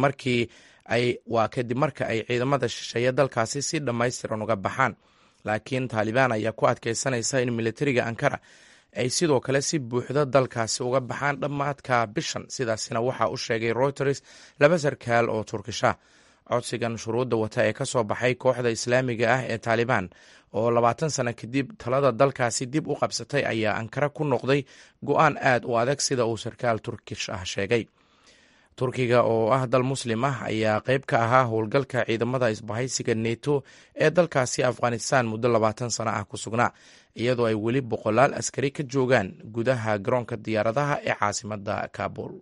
marka ay ciidamada shisheeye dalkaasi si dhammaystiran uga baxaan. laakiin taalibaan ayaa ku adkaysanaysa in militariga Ankara ay sidoo kale si buuxda dalkaasi uga baxaan dhammaadka bishan. sidaasina waxaa u sheegay Reuters 2 sarkaal oo Turkisha. codsigan shuruudda wata ee ka soo baxay kooxda islaamiga ah ee taalibaan oo 20 sano kadib talada dalkaasi dib u qabsatay ayaa Ankara ku noqday go'aan aad u adag sida uu sarkaal Turkish ah sheegay. turkiga oo ah dal muslim ah ayaa qayb ka ahaa howlgalka ciidamada isbahaysiga NATO ee dalkaasi Afghanistan muddo 20 sano ah ku sugnaa, iyadoo ay weli 100 askari ka joogaan gudaha garoonka diyaaradaha ee caasimadda Kabul.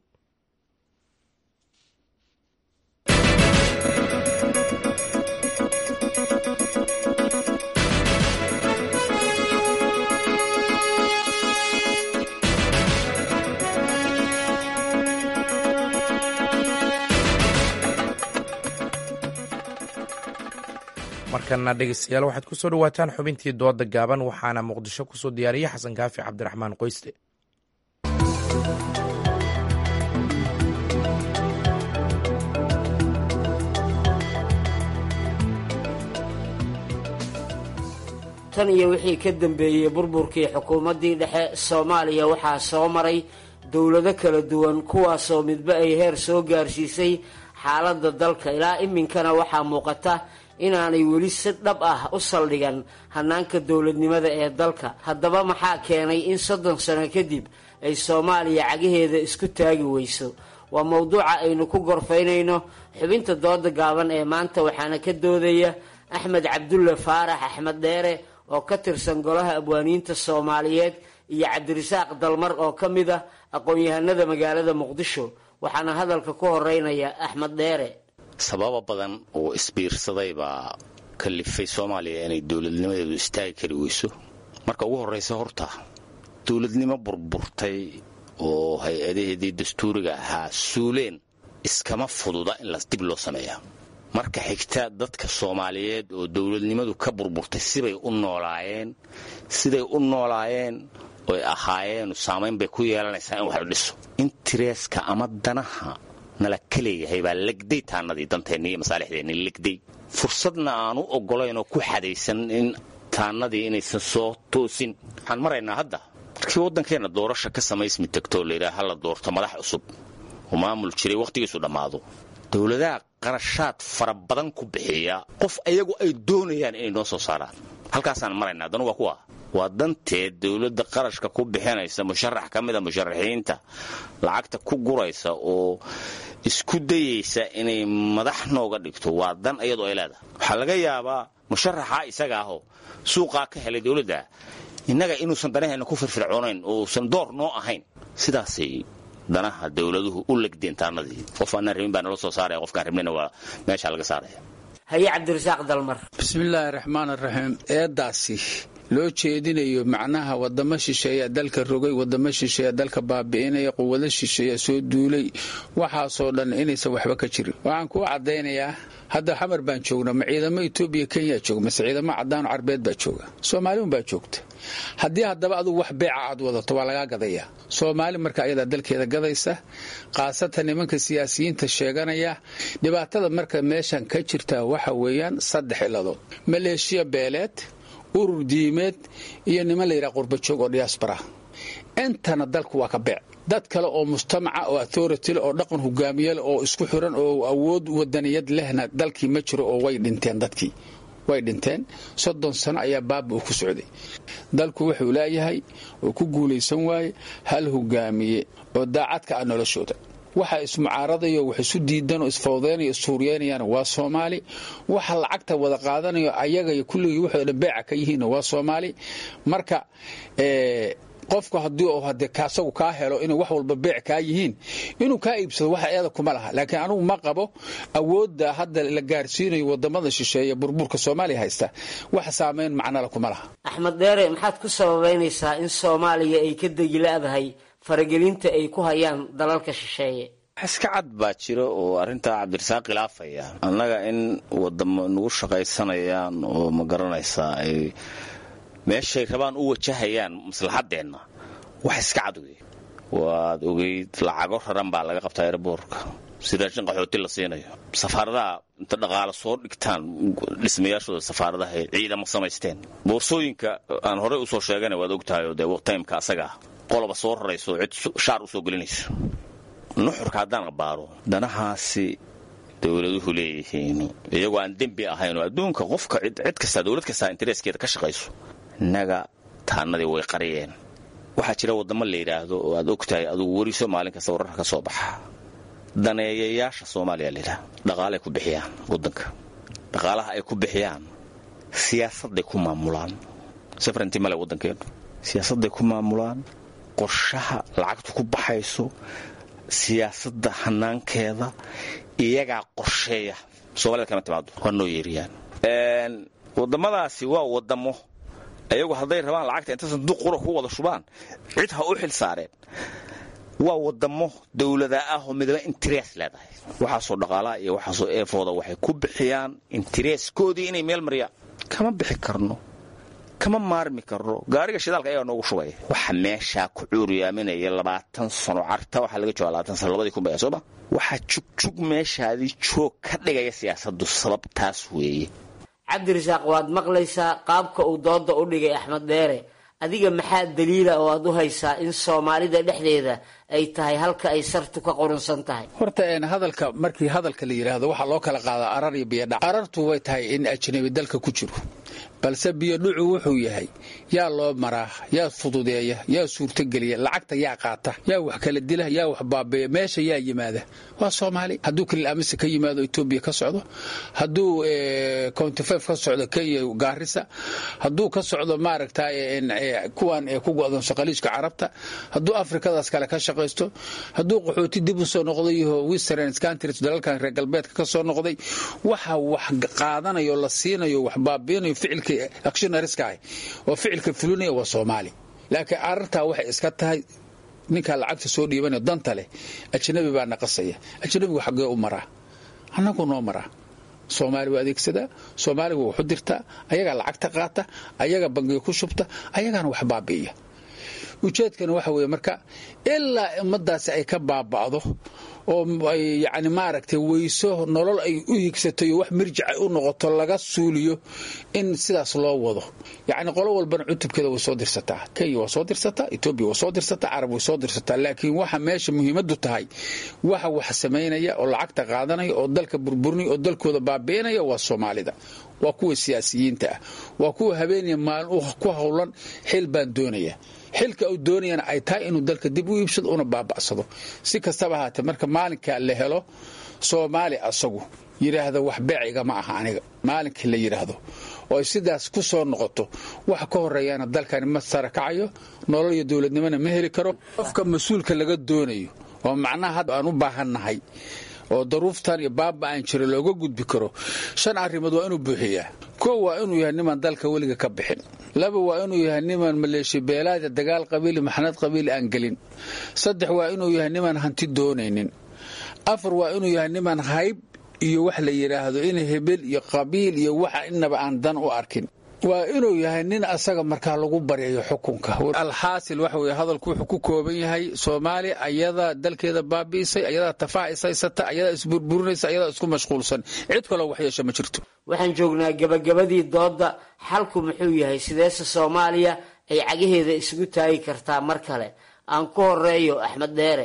markana dhegeystayaal waxaad ku soo dhawaataan xubintii dooda gaaban, waxaana muqdisho ku soo diyaariyey xasan kaafi cabdiraxmaan qoyste. tan iyo wixii ka dambeeyey burburkii xukuumaddii dhexe Soomaaliya waxaa soo maray dowlado kala duwan kuwaasoo midba ay heer soo gaarsiisay xaaladda dalka. ilaa iminkana waxaa muuqata inaanay weli si dhab ah u saldhigan hanaanka dowladnimada ee dalka. haddaba maxaa keenay in 30 sano kadib ay Soomaaliya cagaheeda isku taagi weyso? waa mowduuca aynu ku gorfaynayno xubinta dooda gaaban ee maanta, waxaana ka doodaya Axmed Cabdulle Faarax Axmed Dheere oo ka tirsan golaha abwaaniinta Soomaaliyeed iyo Cabdirasaaq Dalmar oo ka mid ah aqoon-yahanada magaalada Muqdisho. waxaana hadalka ku horeynaya Axmed Dheere. sababa badan oo isbiirsaday baa kalifay Soomaaliya inay dowladnimadeedu istaagi kari weyso. marka ugu horeysa horta dowladnimo burburtay oo hay-adaheedii dastuuriga ahaa suuleen iskama fududa in la dib loo sameeyo. marka xigta dadka Soomaaliyeed oo dowladnimadu ka burburtay siday u noolaayeen oo ahaayeen saameyn bay ku yeelanaysaa in wax la dhiso. interestka ama danaha nala kaleeyahay baa legday taanadii danteennii iyo masaalixdeennii legday. fursadna aanu ogolayn oo ku xadaysan in taanadii inaysan soo toosin. waxaan maraynaa hadda markii waddankeenna doorasho ka samaysmi tagtoo layidhaha hala doorto madax cusub oo maamul jiray wakhtigiisu dhammaado. dowladaha qarashaad fara badan ku bixiya qof ayagu ay doonayaan inay noo soo saaraan. halkaasaan maraynaa. danu waa kuwa waa danteed dowladda qarashka ku bixinaysa musharax ka mida musharaxiinta lacagta ku guraysa oo isku dayaysa inay madax nooga dhigto. waa dan iyadoo ay leedahay. waxaa laga yaabaa musharaxa isaga ahoo suuqaa ka helay dowladda innaga inuusan danaheenna ku firfircoonayn uusan door noo ahayn. sidaasay danaha dowladuhu u legdeen taanadii. qof aanaan rabin baa nala soo saaraya, qofkaan rabnina waa meesha laga saaraya. haye Cabdirasaaq Dalmar. bismillaahi raxmaani raxiim. eedaasi loo jeedinayo macnaha wadamo shisheeya dalka rogay, wadamo shisheeya dalka baabi'inaya, quwado shisheeya soo duulay, waxaasoo dhan inaysan waxba ka jirin. waxaan ku cadaynayaa hadda xamar baan joognaa, ma ciidamo Itoobiya Kenya jooga, mase ciidamo cadaan carbeed baa jooga, Soomaaliun baa joogta. haddii haddaba adigu wax beeca aad wadato waa lagaa gadayaa. Soomaali marka ayadaa dalkeeda gadaysa, qaasatan nimanka siyaasiyiinta sheeganaya. dhibaatada marka meeshan ka jirta waxa weeyaan 3 ciladood: maleeshiya beeleed, urur diimeed, iyo niman la yidhaha qurbajoog oo diaspora. intana dalku waa ka beec. dad kale oo mujtamaca oo authority oo dhaqan hogaamiye oo isku xiran oo awood wadaniyad lehna dalkii ma jiro oo way dhinteen. dadkii way dhinteen. 30 sano ayaa baaba ku socday. dalku wuxuu leeyahay oo ku guulaysan waaye hal hogaamiye oo daacadka ah noloshooda. waxa ismucaaradayo wax isu diidan oo isfawdeenayo Suuriyaaniyana waa Soomaali. waxa lacagta wada qaadanayo ayaga iyo kulligii wuxuu dhabeeca ka yihiin waa Soomaali. marka qofku haddii oo hadda kaasagu ka helo inuu wax walba beec ka yihiin inuu ka iibsado wax ayada kuma laha. laakiin anigu ma qabo awoodda hadda la gaarsiinayo wadamada shisheeye burburka Soomaaliya haysta wax saameyn macna la kuma laha. Axmed Dheere, maxaad ku sababeynaysaa in Soomaaliya ay ka degilaadahay faragelinta ay ku hayaan dalalka shisheeye? iska cad baa jiro oo arinta Cabdirasaaq khilaafaya. annaga in wadamo nagu shaqaysanayaan oo ma garanaysaa ay meeshay rabaan u wajahayaan maslaxadeena wax iska cad weey. waad ogeyd lacago raran baa laga qabtaa airportka sida shan qaxooti la siinayo. safaaradaha inta dhaqaale soo dhigtaan dhismayaashooda safaaradaha ciidamo samaysteen. boorsooyinka aan hore u soo sheeganay waad ogtahay oo waqtiga asaga qoloba soo rarayso cid shaar u soo gelinayso. nuxurka haddaan qabaaro danahaasi dawladuhu leeyihiin iyagoo aan dembi ahayn oo adduunka qofka cid kasta dawlad kasta intereskeeda ka shaqayso. naga taanadii way qariyeen. waxaa jira wadamo la yiraahdo oo aad ogtahay adigu wariso maalin kasta wararka ka soo baxa. daneeyayaasha Soomaaliya leeyahay dhaqaale ku bixiyaan wadanka. dhaqaalaha ay ku bixiyaan siyaasadda ku maamulaan. safaranti male wadankeena siyaasadda ku maamulaan. qorshaha lacagtu ku baxayso siyaasadda hanaankeeda iyaga qorsheeya. Soomaaliya kama timaado waa noo yeeriyaan. wadamadaasi waa wadamo ayagu hadday rabaan lacagta inta sanduuq qura ku wada shubaan cid ha u xil saareen. waa wadamo dawlada ah oo midba interest leedahay. waxa soo dhaqaalaha iyo waxa soo eefooda waxay ku bixiyaan interestkoodii inay meel mariyaan. kama bixi karno, kama maarmi karno. gaariga shidaalka ayaa noogu shubay. waxa meesha ku cuuriyaaminaya 20 sano carta waxa laga joogaa 20 sano 2000 soo ba. waxa jug meeshaadii joog ka dhigaya siyaasaddu sababtaas weeye. Cabdirasaaq, waad maqlaysaa qaabka uu dooda u dhigay Axmed Dheere. adiga maxaa daliila oo aad u haysaa in Soomaalida dhexdeeda ay tahay halka ay sartu ka qorunsan tahay? horta hadalka markii hadalka la yiraahdo waxa loo kala qaadaa arar iyo biyo dhac. arartu way tahay in ajnabi dalka ku jiro, balse biyo dhucu wuxuu yahay yaa loo maraa, yaa fududeeya, yaa suurtageliya, lacagta yaa qaata, yaa wax kala dila, yaa wax baabeeya, meesha yaa yimaada waa Soomaali. hadduu kale amase ka yimaado Itoobiya ka socdo, hadduu County 5 ka socdo Kenya Gaarisa, hadduu ka socdo maaragtay kuwan ku go'dan shaqaliiska Carabta, hadduu Afrikadaas kale ka shaqaysto, hadduu qaxooti dib u soo noqday Western countries dalalkan reer galbeedka ka soo noqday, waxa wax qaadanayo la siinayo wax baabeeyo ficilka actionariska oo ficilka fulinaya waa Soomaali. laakiin arrinta waxay iska tahay ninka lacagta soo dhiibanayo danta leh ajnabi baa naqasaya. ajnabigu xagee u maraa? anagu noo maraa. Soomaali waa adeegsada, Soomaaligu wuxuu dirtaa, ayaga lacagta qaata, ayaga bangiga ku shubta, ayagana wax baabiiya. ujeedkana waxa weeye marka ilaa ummadaasi ay ka baaba'do oo ay yaani maaragtay weyso nolol ay u higsato iyo wax mirjic ay u noqoto laga suuliyo in sidaas loo wado. yaani qolo walbana cutubkeeda way soo dirsataa. Kenya waa soo dirsataa, Itoobiya waa soo dirsataa, Arab way soo dirsataa. laakiin waxa meesha muhiimadu tahay waxa wax sameeynaya oo lacagta qaadanaya oo dalka burburinaya oo dalkooda baabeynaya waa Soomaalida. waa kuwa siyaasiyiinta ah, waa kuwa habeenaya maalin ku hawlan xil baan doonaya. xilka uu doonayana ay tahay inuu dalka dib u iibsado una baabacsado. si kastaba haatee marka maalinka la helo Soomaali asagu yiraahdo wax beeciga ma aha aniga, maalinka la yiraahdo oo sidaas ku soo noqoto wax ka horeeyana dalkan ma sarakacayo, nolol iyo dawladnimada ma heli karo. qofka mas'uulka laga doonayo oo macnaha hadda aan u baahanahay oo daruuftan iyo baaba aan jiro looga gudbi karo 5 arrimood waa inuu buuxiyaa. koow waa inuu yahay niman dalka weliga ka bixin. laba waa inuu yahay niman maleeshiya beelaada dagaal qabiili maxnad qabiili aan gelin 3 waa inuu yahay niman hanti doonaynin 4 waa inuu yahay niman hayb iyo wax la yiraahdo in hebel iyo qabiil iyo waxa inaba aan dan u arkin waa inuu yahay nin asaga markaa lagu baryayo xukunka alxaasil waxa weeye hadalku wuxuu ku kooban yahay Soomaali ayada dalkeeda baabiisay ayada tafaacisaysata ayada isburburinaysa ayada isku mashquulsan cid kale wax yeesho ma jirto waxaan joognaa gabagabadii dooda xalku muxuu yahay sideesa Soomaaliya ay cagaheeda isugu taagi kartaa mar kale aan ku horeeyo Axmed Dheere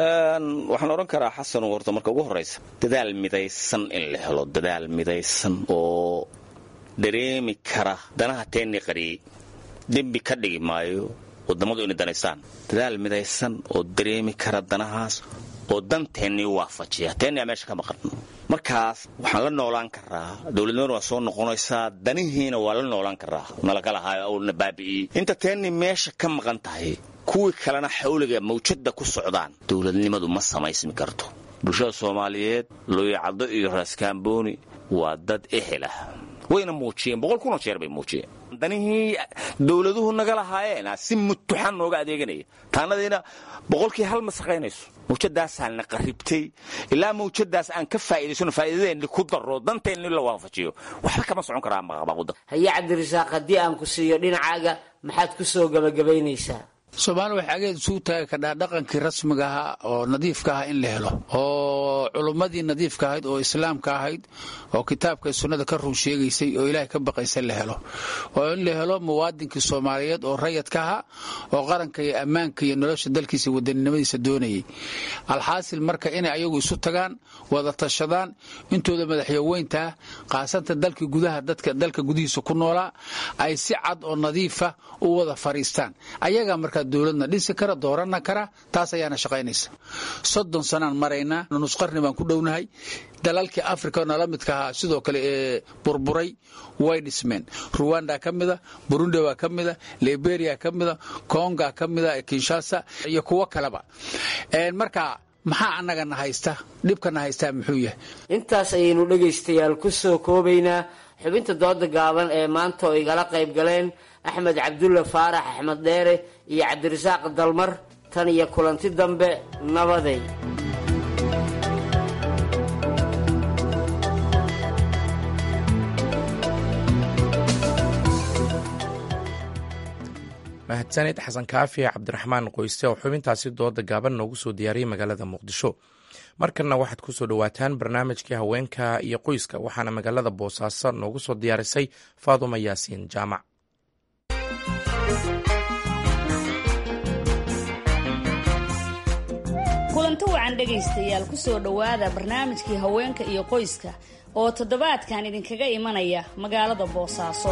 waxaan oran karaa xasan warto marka ugu horeysa dadaal midaysan in la helo dadaal midaysan oo dareemi kara danaha teeni qari dembi ka dhigi maayo wadamadu inay danaysaan dadaal midaysan oo dareemi kara danahaas oo danteeni waafajiya teeni meesha ka maqan markaas waxaan la noolaan karaa dawladnimadu waa soo noqonaysaa danihiina waa la noolaan karaa nala kala haayo awlna baabi'i inta teeni meesha ka maqan tahay kuwi kalena xawliga mawjada ku socdaan dawladnimadu ma samaysmi karto bulshada Soomaaliyeed looyacado iyo raaskaambooni waa dad ehela wayna muujiyeen 100 jeer bay muujiyeen danihii dawladuhu naga lahaayeen si mutuxan nooga adeeganaya taanadina 100 hal ma shaqeynayso mawjadaas aan qaribtay ilaa mawjadaas aan ka faa'iideysano faa'iidadeena ku daro danteena la waafajiyo waxba kama socon karaa maqaabada haya Cabdirasaaq hadii aan ku siiyo dhinacaaga maxaad ku soo gabagabaynaysaa Soomaali waxa ay soo taagay ka dhaqankii rasmiga ah oo nadiifka ah in la helo oo culimadii nadiifka ahayd oo islaamka ahayd oo kitaabka sunnada ka run sheegaysay oo Ilaahay ka baqaysay la helo oo in la helo muwaadinka Soomaaliyeed oo rayidka ah oo qaranka iyo ammaanka iyo nolosha dalkiisa wadaninimadiisa doonayay alxaasil marka inay ayagu isu tagaan wada tashadaan intooda madaxweynta qaasanta dalka gudaha dadka dalka gudihiisa ku noolaa ay si cad oo nadiif ah u wada fariistaan ayaga marka dawladna dhisi kara doorana kara taas ayaana shaqaynaysa 30 sanaan marayna nus qarni baan ku dhownahay dalalka Afrika oo lamidka ah sidoo kale ee burburay way dhismeen Rwanda kamida Burundi waa kamida Liberia kamida Congo kamida Kinshasa iyo kuwa kaleba marka maxaa anaga haysta dhibkana haysta muxuu yahay intaas ayaynu dhageystayaal ku soo koobaynaa xubinta dooda gaaban ee maanta oo igala qayb galeen Axmed Cabdulla Faarax Axmed Dheere iyo Cabdirasaaq Dalmar tan iyo kulanti dambe nabaday mahadsanid xasan kaafi cabdiraxmaan qoyste oo xubintaasi dooda gaaban noogu soo diyaariyey magaalada muqdisho markana waxaad ku soo dhawaataan barnaamijkii haweenka iyo qoyska waxaana magaalada boosaaso noogu soo diyaarisay Faaduma Yaasiin Jaamac kulanti wacan dhegaystayaal ku soo dhowaada barnaamijkii haweenka iyo qoyska oo toddobaadkan idinkaga imanaya magaalada Boosaaso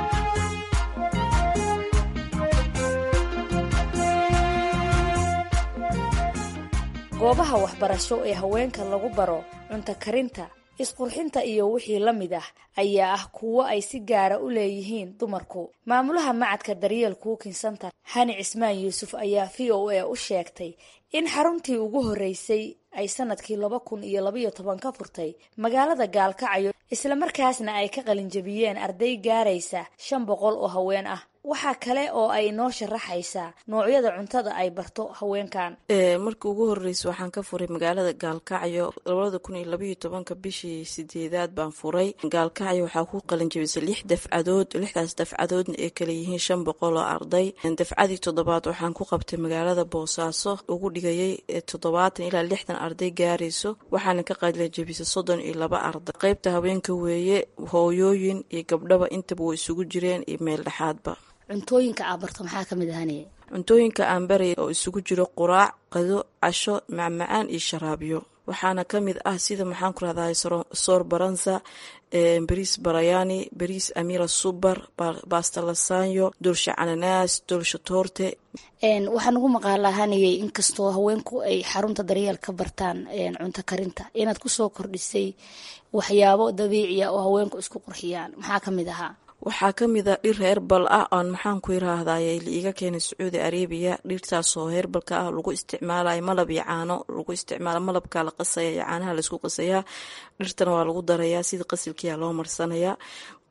goobaha waxbarasho ee haweenka lagu baro cunto karinta isqurxinta iyo wixii la mid ah ayaa ah kuwo ay si gaara u leeyihiin dumarku maamulaha macadka daryeel cooking center Hani Cismaan Yuusuf ayaa VOA u sheegtay in xaruntii ugu horeysay ay sanadkii 2012 ka furtay magaalada Gaalkacyo isla markaasna ay ka qalin jabiyeen arday gaaraysa 500 oo haween ah waxa kale oo ay noo sharaxaysaa noocyada cuntada ay barto haweenkan markii ugu horeysay waxaan ka furay magaalada Gaalkacyo 2012 bishii 8aad baan furay Gaalkacyo waxa ku qalin jabisay 6 dafcadood 6daas dafcadoodna ay kala yihiin 500 oo arday dafcadii toddobaad waxaan ku qabtay magaalada Boosaaso ugu dhigayay 70 ilaa 60 arday gaarayso waxaana ka qalin jabisay 32 arday qaybta haweenka weeye hooyooyin iyo gabdhaba intaba way isugu jireen iyo meel dhaxaadba cuntooyinka aad barto maxaa kamid ahaniye cuntooyinka aan baray oo isugu jiro quraac qado casho macmacaan iyo sharaabyo waxaana kamid ah sida maxaan ku raadahay soor baransa bariis barayani bariis amira super pasta lasagno dulce ananas dulce torte waxaan ugu maqaalahanayay inkastoo haweenku ay xarunta daryeel ka bartaan cunto karinta inaad ku soo kordhisay waxyaabo dabiici ah oo haweenku isku qurxiyaan maxaa kamid ahaa waxaa kamid ah dhir herbal ah aan maxaan ku yiraahdaa liiga keenay Saudi Arabia dhirtaas oo herbalka ah lagu isticmaalayo malab iyo caano lagu isticmaalo malabka la qasaya caanaha la isku qasaya dhirtana waa lagu darayaa sida qasilkiya loo marsanaya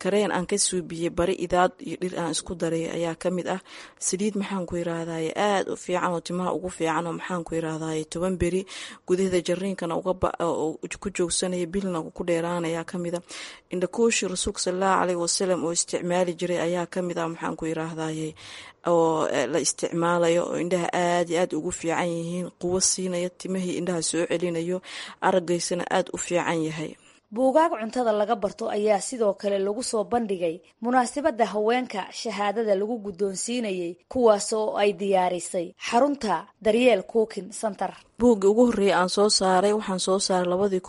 kareen aan ka suubiyey bari idaad iyo dhir aan isku daray ayaa ka mid ah. saliid maxaan ku yiraahdaye aad u fiican oo timaha ugu fiican oo maxaan ku yiraahdaye 10 beri gudaheeda jariinkana ku joogsanaya bilna ku dheeraanaya ka mid ah. indhakooshi rasuulka sallallahu alayhi wasallam oo isticmaali jiray ayaa ka mid ah maxaan ku yiraahdaye oo la isticmaalayo oo indhaha aad iyo aad ugu fiican yihiin, quwo siinaya, timahii indhaha soo celinayo, arageysana aad u fiican yahay. buugaag cuntada laga barto ayaa sidoo kale lagu soo bandhigay munaasabada haweenka shahaadada lagu guddoonsiinayay, kuwaas oo ay diyaarisay xarunta Daryeel Cooking Center. buugga ugu horeeyay aan soo saaray waxaan soo saaray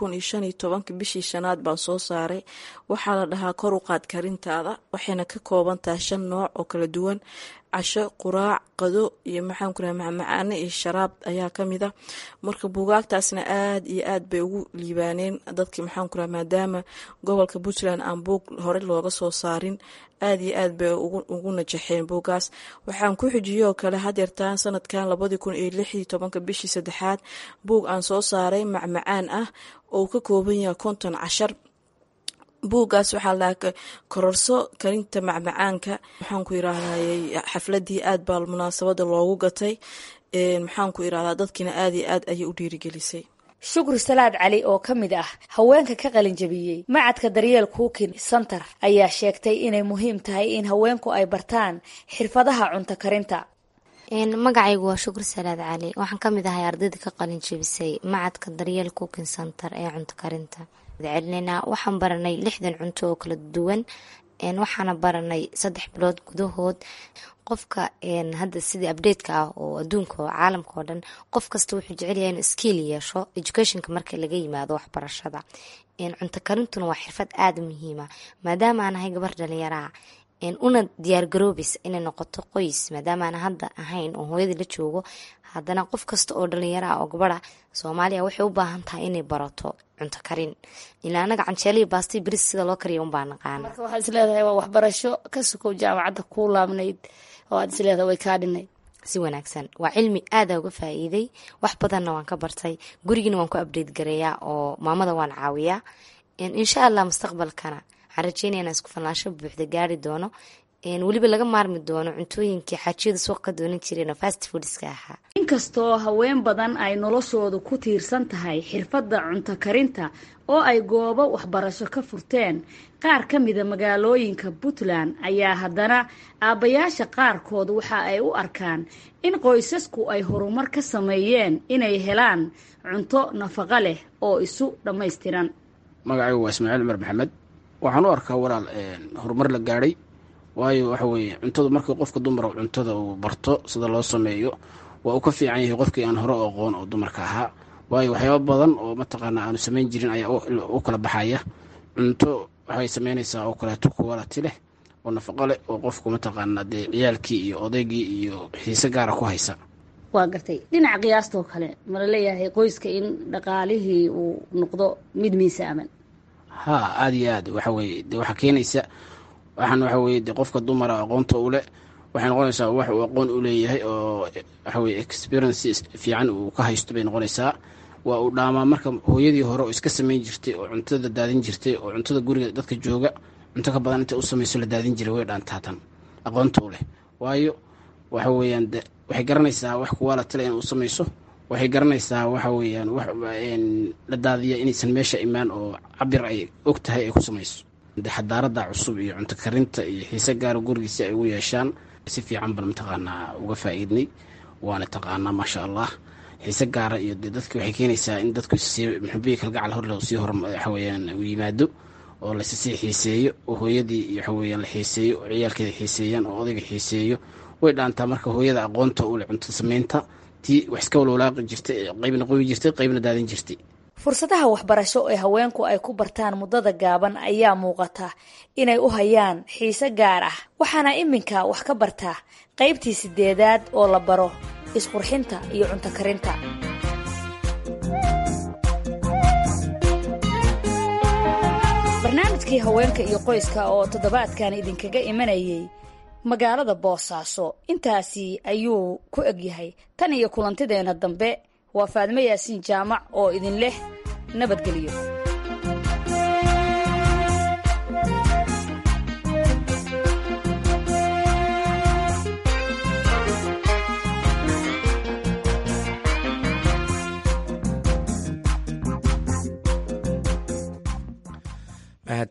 2015 bishii shanaad baan soo saaray. waxaa la dhahaa kor u qaad karintaada, waxayna ka kooban tahay 5 nooc oo kala duwan: casho, quraac, qado iyo maxaan ku rahaa macmacaane iyo sharaab ayaa ka mid ah. marka buugaagtaasna aad iyo aad bay ugu liibaaneen dadkii maxaan ku rahaa, maadaama gobolka Puntland aan buug hore looga soo saarin, aad iyo aad bay ugu najaxeen buugaas. waxaan ku xijiyoo kale hadeertaan sanadkan 2016 bishii saddexaad buug aan soo saaray macmacaan ah oo ka kooban yahay 50 cashar. buugaas waxaa la kororso karinta macmacaanka. waxaan ku yiraahdaa xafladii aad baa munaasabada loogu gatay, maxaan ku yiraahdaa dadkina aad iyo aad ayay u dhiirigelisay. Shukri Salaad Cali oo ka mid ah haweenka ka qalin jabiyey macadka Daryeel Cooking Center ayaa sheegtay inay muhiim tahay in haweenku ay bartaan xirfadaha cunto karinta. magacaygu waa Shukri Salaad Cali, waxaan ka mid ahay ardayda ka qalin jabisay macadka Daryeel Cooking Center ee cunto karinta. waxaan baranay 60 cunto oo kala duwan, waxaana baranay 3 bilood gudahood. qofka hadda sidii update-ka ah oo adduunka oo caalamka oo dhan qof kasta wuxuu jecel yahay inuu skill yeesho educationka marka laga yimaado waxbarashada. cunto karintuna waa xirfad aad u muhiim ah maadaama aan ahay gabar dhalinyaro ah una diyaar garoobis inay noqoto qoys, maadaama aan hadda ahayn oo hooyadii la joogo. haddana qof kasta oo dhalinyaro ah oo gabadha Soomaaliya waxay u baahan tahay inay barato cunto karin. ilaa anaga canjeelo iyo baasti bariis sida loo kariyo baan naqaan. marka waxaad isleedahay waa waxbarasho ka sukow jaamacadda ku laabnayd oo aad isleedahay way ka dhinay si wanaagsan. waa cilmi aad uga faa'iiday, wax badanna waan ka bartay, gurigina waan ku update gareeyaa oo maamada waan caawiyaa. insha Allah mustaqbalkana waxaan rajeynayaa inaan isku filnaansho buuxda gaari doono, weliba laga maarmi doono cuntooyinkii xaajiyada suuq ka doonan jireen oo fast foodska ahaa. inkastoo haween badan ay noloshoodu ku tiirsan tahay xirfadda cunto karinta oo ay goobo waxbarasho ka furteen qaar ka mida magaalooyinka Puntland, ayaa haddana aabbayaasha qaarkood waxa ay u arkaan in qoysasku ay horumar ka sameeyeen inay helaan cunto nafaqo leh oo isu dhammaystiran. magacaygu waa Ismaaciil Umar Maxamed. waxaan u arkaa walaal horumar la gaadhay, waayo waxa weeye cuntadu markii qofka dumar cuntada uu barto sida loo sameeyo waa uu ka fiican yahay qofkii aan hore aqoon oo dumarka ahaa. waayo waxyaabo badan oo mataqaana aanu samayn jirin ayaa u kala baxaya. cunto waxay sameynaysaa oo kaleeto quality leh oo nafaqo leh oo qofku mataqaana dee ciyaalkii iyo odaygii iyo xiise gaara ku haysa. waa gartay. dhinaca qiyaastoo kale ma la leeyahay qoyska in dhaqaalihii uu noqdo mid miisaaman? haa, aad iyo aad. waxa weeye dee waxaa keenaysa waxaan waxa weeye dee qofka dumara aqoonta u leh waxay noqonaysaa wax uu aqoon u leeyahay oo waxa weeye experience fiican uu ka haysto bay noqonaysaa. waa uu dhaamaa marka hooyadii hore oo iska samayn jirtay oo cuntada daadin jirtay oo cuntada guriga dadka jooga cunto ka badan inta u samayso la daadin jiray way dhaantaa tan aqoonta u leh. waayo waxa weeyaan waxay garanaysaa wax quality leh in uu samayso, waxay garanaysaa waxa weeyaan wax la daadiya inaysan meesha imaan oo cabir ay og tahay ay ku samayso. xadaarada cusub iyo cunto karinta iyo xiise gaara gurigiisa ay ugu yeeshaan si fiican baan mataqaanaa uga faa'iidnay, waana taqaanaa maasha Allah. xiise gaara iyo dadka waxay keenaysaa in dadku muxubiye kalgacal hor loo sii hor waxa weeyaan u yimaado oo la sii xiiseeyo oo hooyadii iyo waxa weeyaan la xiiseeyo oo ciyaalkeeda xiiseeyaan oo odayga xiiseeyo. way dhaantaa marka hooyada aqoonta u leh cunto samaynta tii wax iska walwalaaqi jirtay, qaybna qowi jirtay, qaybna daadin jirtay. fursadaha waxbarasho ee haweenku ay ku bartaan muddada gaaban ayaa muuqata inay u hayaan xiise gaar ah, waxaana iminka wax ka bartaa qaybtii 8aad oo la baro isqurxinta iyo cunto karinta. barnaamijkii haweenka iyo qoyska oo toddobaadkan idinkaga imanayay magaalada Boosaaso intaasi ayuu ku egyahay. tan iyo kulantideena dambe waa Faadimo Yaasiin Jaamac oo idin leh nabadgelyo.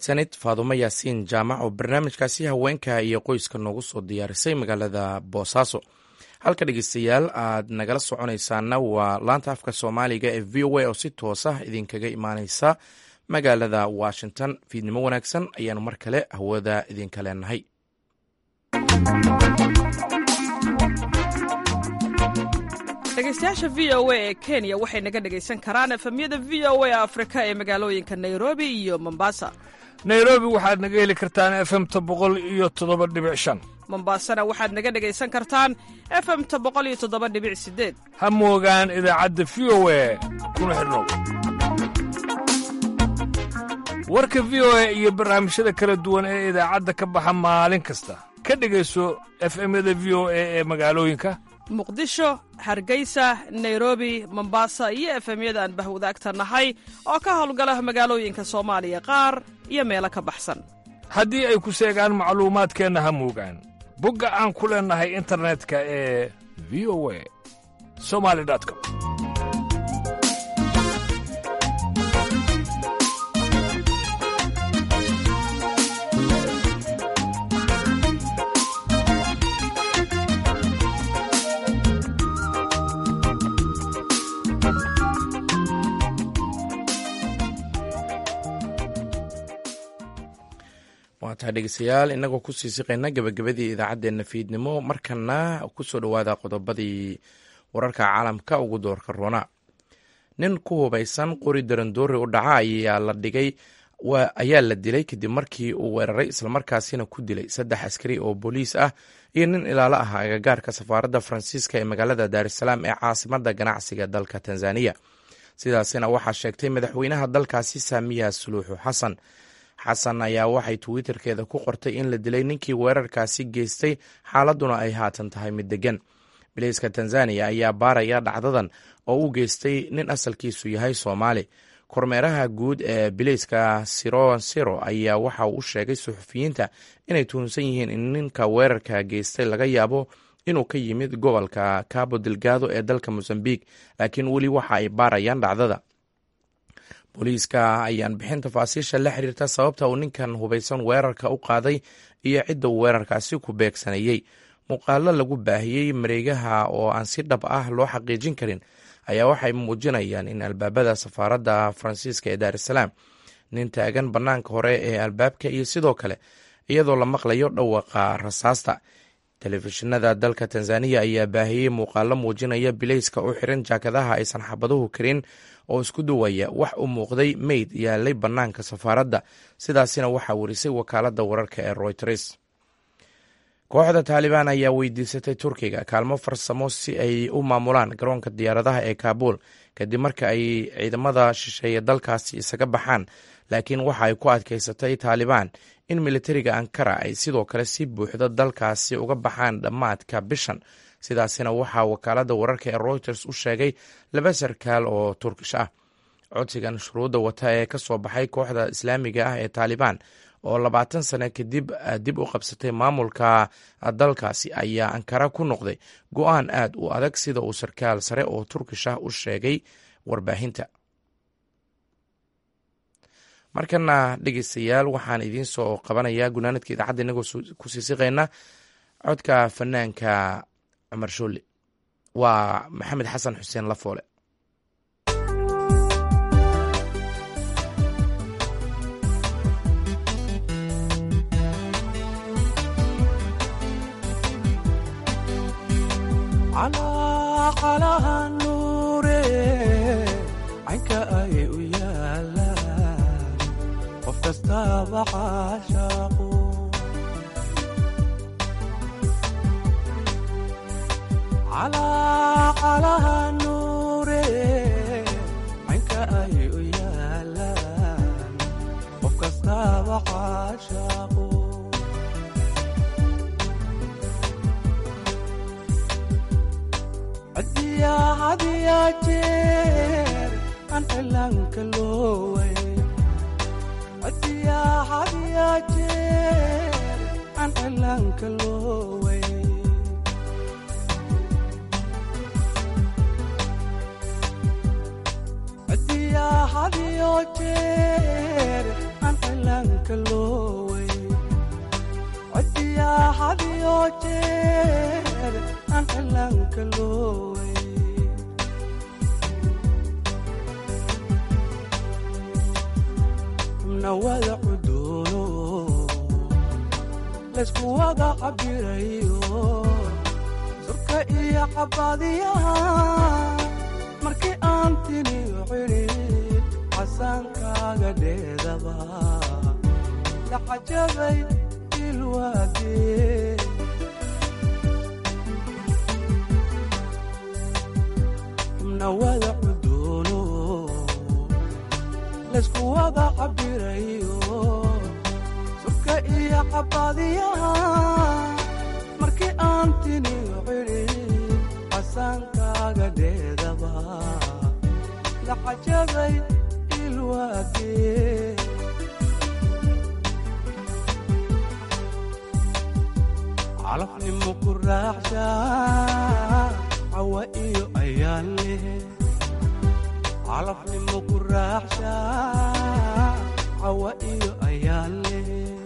mahadsanid faadumo yaasiin jaamac oo barnaamijkaasi haweenka iyo qoyska noogu soo diyaarisay magaalada boosaaso. halka dhegeystayaal aad nagala soconaysaana waa laanta afka soomaaliga ee v o a oo si toos ah idinkaga imaaneysa magaalada washington. fiidnimo wanaagsan ayaanu mar kale hawada idinka leenahay. dhegeystayaasha v o a ee kenya waxay naga dhegaysan karaan efemyada v o a afrika ee magaalooyinka nairobi iyo mombasa. nairobi waxaad naga heli kartaan efemta 107.5. mombasana waxaad naga dhegaysan kartaan efemta 107.8. ha moogaan idaacadda v o a kuna xidhnow. warka v o a iyo barnaamijyada kala duwan ee idaacadda ka baxa maalin kasta ka dhegayso efemyada v o a ee magaalooyinka muqdisho, hargeysa, nairobi, mombasa iyo efemyada aan bahwadaagta nahay oo ka howlgala magaalooyinka soomaaliya qaar iyo meelo ka baxsan. haddii ay ku seegaan macluumaadkeenna ha moogaan bogga aan ku leennahay internetka ee v o a somali.com. waataa dhegeystayaal inagoo kusii siqayna gabagabadii idaacaddeenna fiidnimo markana kusoo dhowaada qodobadii wararka caalamka ugu doorka roona. nin ku hubaysan qori darandoori u dhaca ayaa la dilay kadib markii uu weeraray islamarkaasina ku dilay 3 askari oo booliis ah iyo nin ilaalo ah agagaarka safaaradda faransiiska ee magaalada daarisalaam ee caasimada ganacsiga dalka tanzaniya. sidaasina waxaa sheegtay madaxweynaha dalkaasi saamiya suluuxu xasan. xasan ayaa waxay twitterkeeda ku qortay in la dilay ninkii weerarkaasi geystay, xaaladuna ay haatan tahay mid degan. bilayska tanzaniya ayaa baaraya dhacdadan oo u geystay nin asalkiisu yahay soomaali. kormeeraha guud ee bilayska siro ayaa waxa uu u sheegay suxufiyiinta inay tuhunsan yihiin in ninka weerarka geystay laga yaabo inuu ka yimid gobolka cabo delgado ee dalka mosambique, laakiin weli waxa ay baarayaan dhacdada. booliiska ayaan bixin tafaasiisha la xiriirta sababta uu ninkan hubaysan weerarka u qaaday iyo cidda uu weerarkaasi ku beegsanayey. muuqaalo lagu baahiyey mareegaha oo aan si dhab ah loo xaqiijin karin ayaa waxay muujinayaan in albaabada safaaradda faransiiska ee daarisalaam nin taagan bannaanka hore ee albaabka iyo sidoo kale iyadoo la maqlayo dhawaqa rasaasta. telefishinada dalka tanzaniya ayaa baahiyey muuqaalo muujinaya bilayska u xiran jaakadaha aysan xabaduhu karin oo isku duwaya wax u muuqday meyd yaalay bannaanka safaaradda. sidaasina waxaa warisay wakaaladda wararka ee Reuters. kooxda taalibaan ayaa weydiisatay turkiga kaalmo farsamo si ay u maamulaan garoonka diyaaradaha ee kaabul kadib marka ay ciidamada shisheeye dalkaasi isaga baxaan, laakiin waxa ay ku adkaysatay taalibaan in militariga ankara ay sidoo kale si buuxda dalkaasi uga baxaan dhammaadka bishan. sidaasina waxaa wakaaladda wararka ee Reuters u sheegay 2 sarkaal oo turkish ah. codsigan shuruudda wata ee ka soo baxay kooxda islaamiga ah ee taalibaan oo 20 sano kadib dib u qabsatay maamulka dalkaasi ayaa ankara ku noqday go'aan aad u adag, sida uu sarkaal sare oo turkish ah u sheegay warbaahinta. markana dhegeystayaal waxaan idiin soo qabanayaa gunaanadka idaacadda inagoo kusii siqayna codka fanaanka cumar shoole. waa maxamed xasan xuseen lafoole. calaaha nuure caynka ay u yaalaan qof kastaaba caashaaqu calaaha nuure caynka ay u yaalaan qof kastaaba caashaaqu hadiya jeer aan cilaanka looway hadiya jeer aan cilaanka looway hadiyo jeer aan cilaanka looway codiyaa hadiyo jeer aan cilaanka looway nawada cudoono laysku wada cabirayo surka iyo cabaadiyaha markii aan tiniyo cidhid casaankaaga dheedaba la cajabay ilwaadee nawada cudoono laysku wada cabirayo surka iyo cabaadiyaha markii aan tiniyo cidhid casaankaaga dheedaba la cajabay ilwaadee calafnimo ku raaxshaa cawa iyo ayaan leh calafnimo ku raaxshaa cawa iyo ayaan leh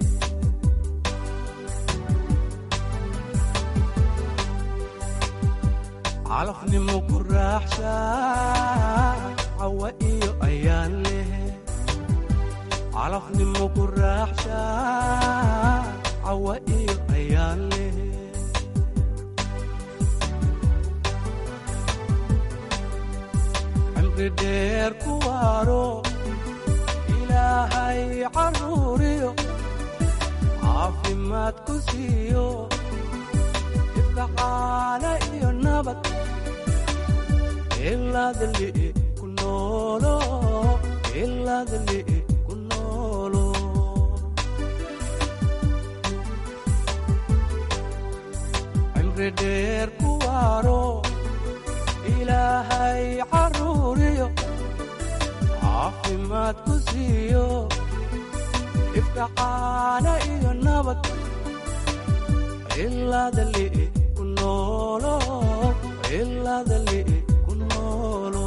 calafnimo ku raaxshaa cawa iyo ayaan leh calafnimo ku raaxshaa cawa iyo ayaan leh cimri dheer ku waaro ilaahay caruuriyo caafimaad ku siiyo ifka caana iyo nabad ilaadli ku noolo ilaadli ku noolo cimri dheer ku waaro ilaahay caruuriyo caafimaad ku siiyo ifka caana iyo nabad ilaadli ku noolo ilaadli ku noolo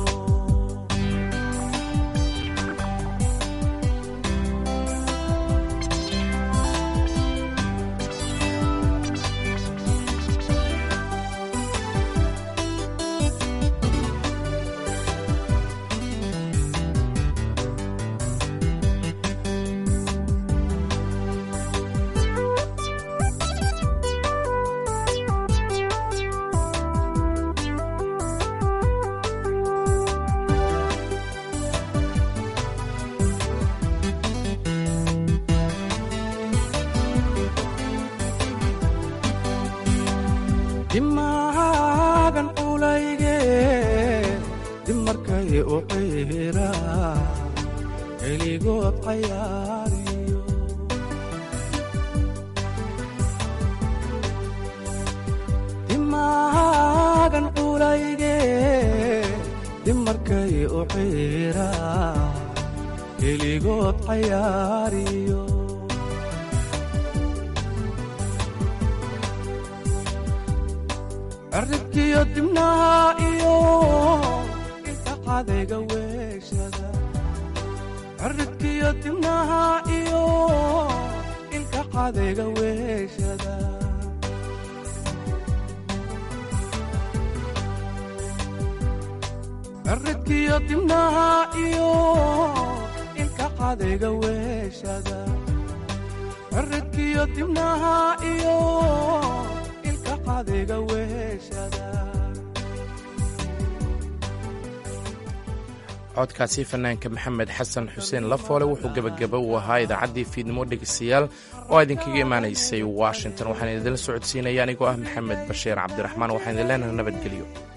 dimaagan culayge dimarkay u ciira keligood cayaariyo dimaagan culayge dimarkay u ciira keligood cayaariyo cirribkiyo dibnaha iyo ilka cadayga weeshada cirribkiyo dibnaha iyo ilka cadayga weeshada cirribkiyo dibnaha iyo ilka cadayga weeshada cirribkiyo dibnaha iyo codkaasi fanaanka maxamed xasan xuseen lafoole wuxuu gebagaba u ahaa idaacaddii fiidnimo dhegeystayaal oo idinkaga imaanaysay washington waxaan idinla socodsiinaya anigoo ah maxamed bashiir cabdiraxmaan waxaan idin leenahay nabadgelyo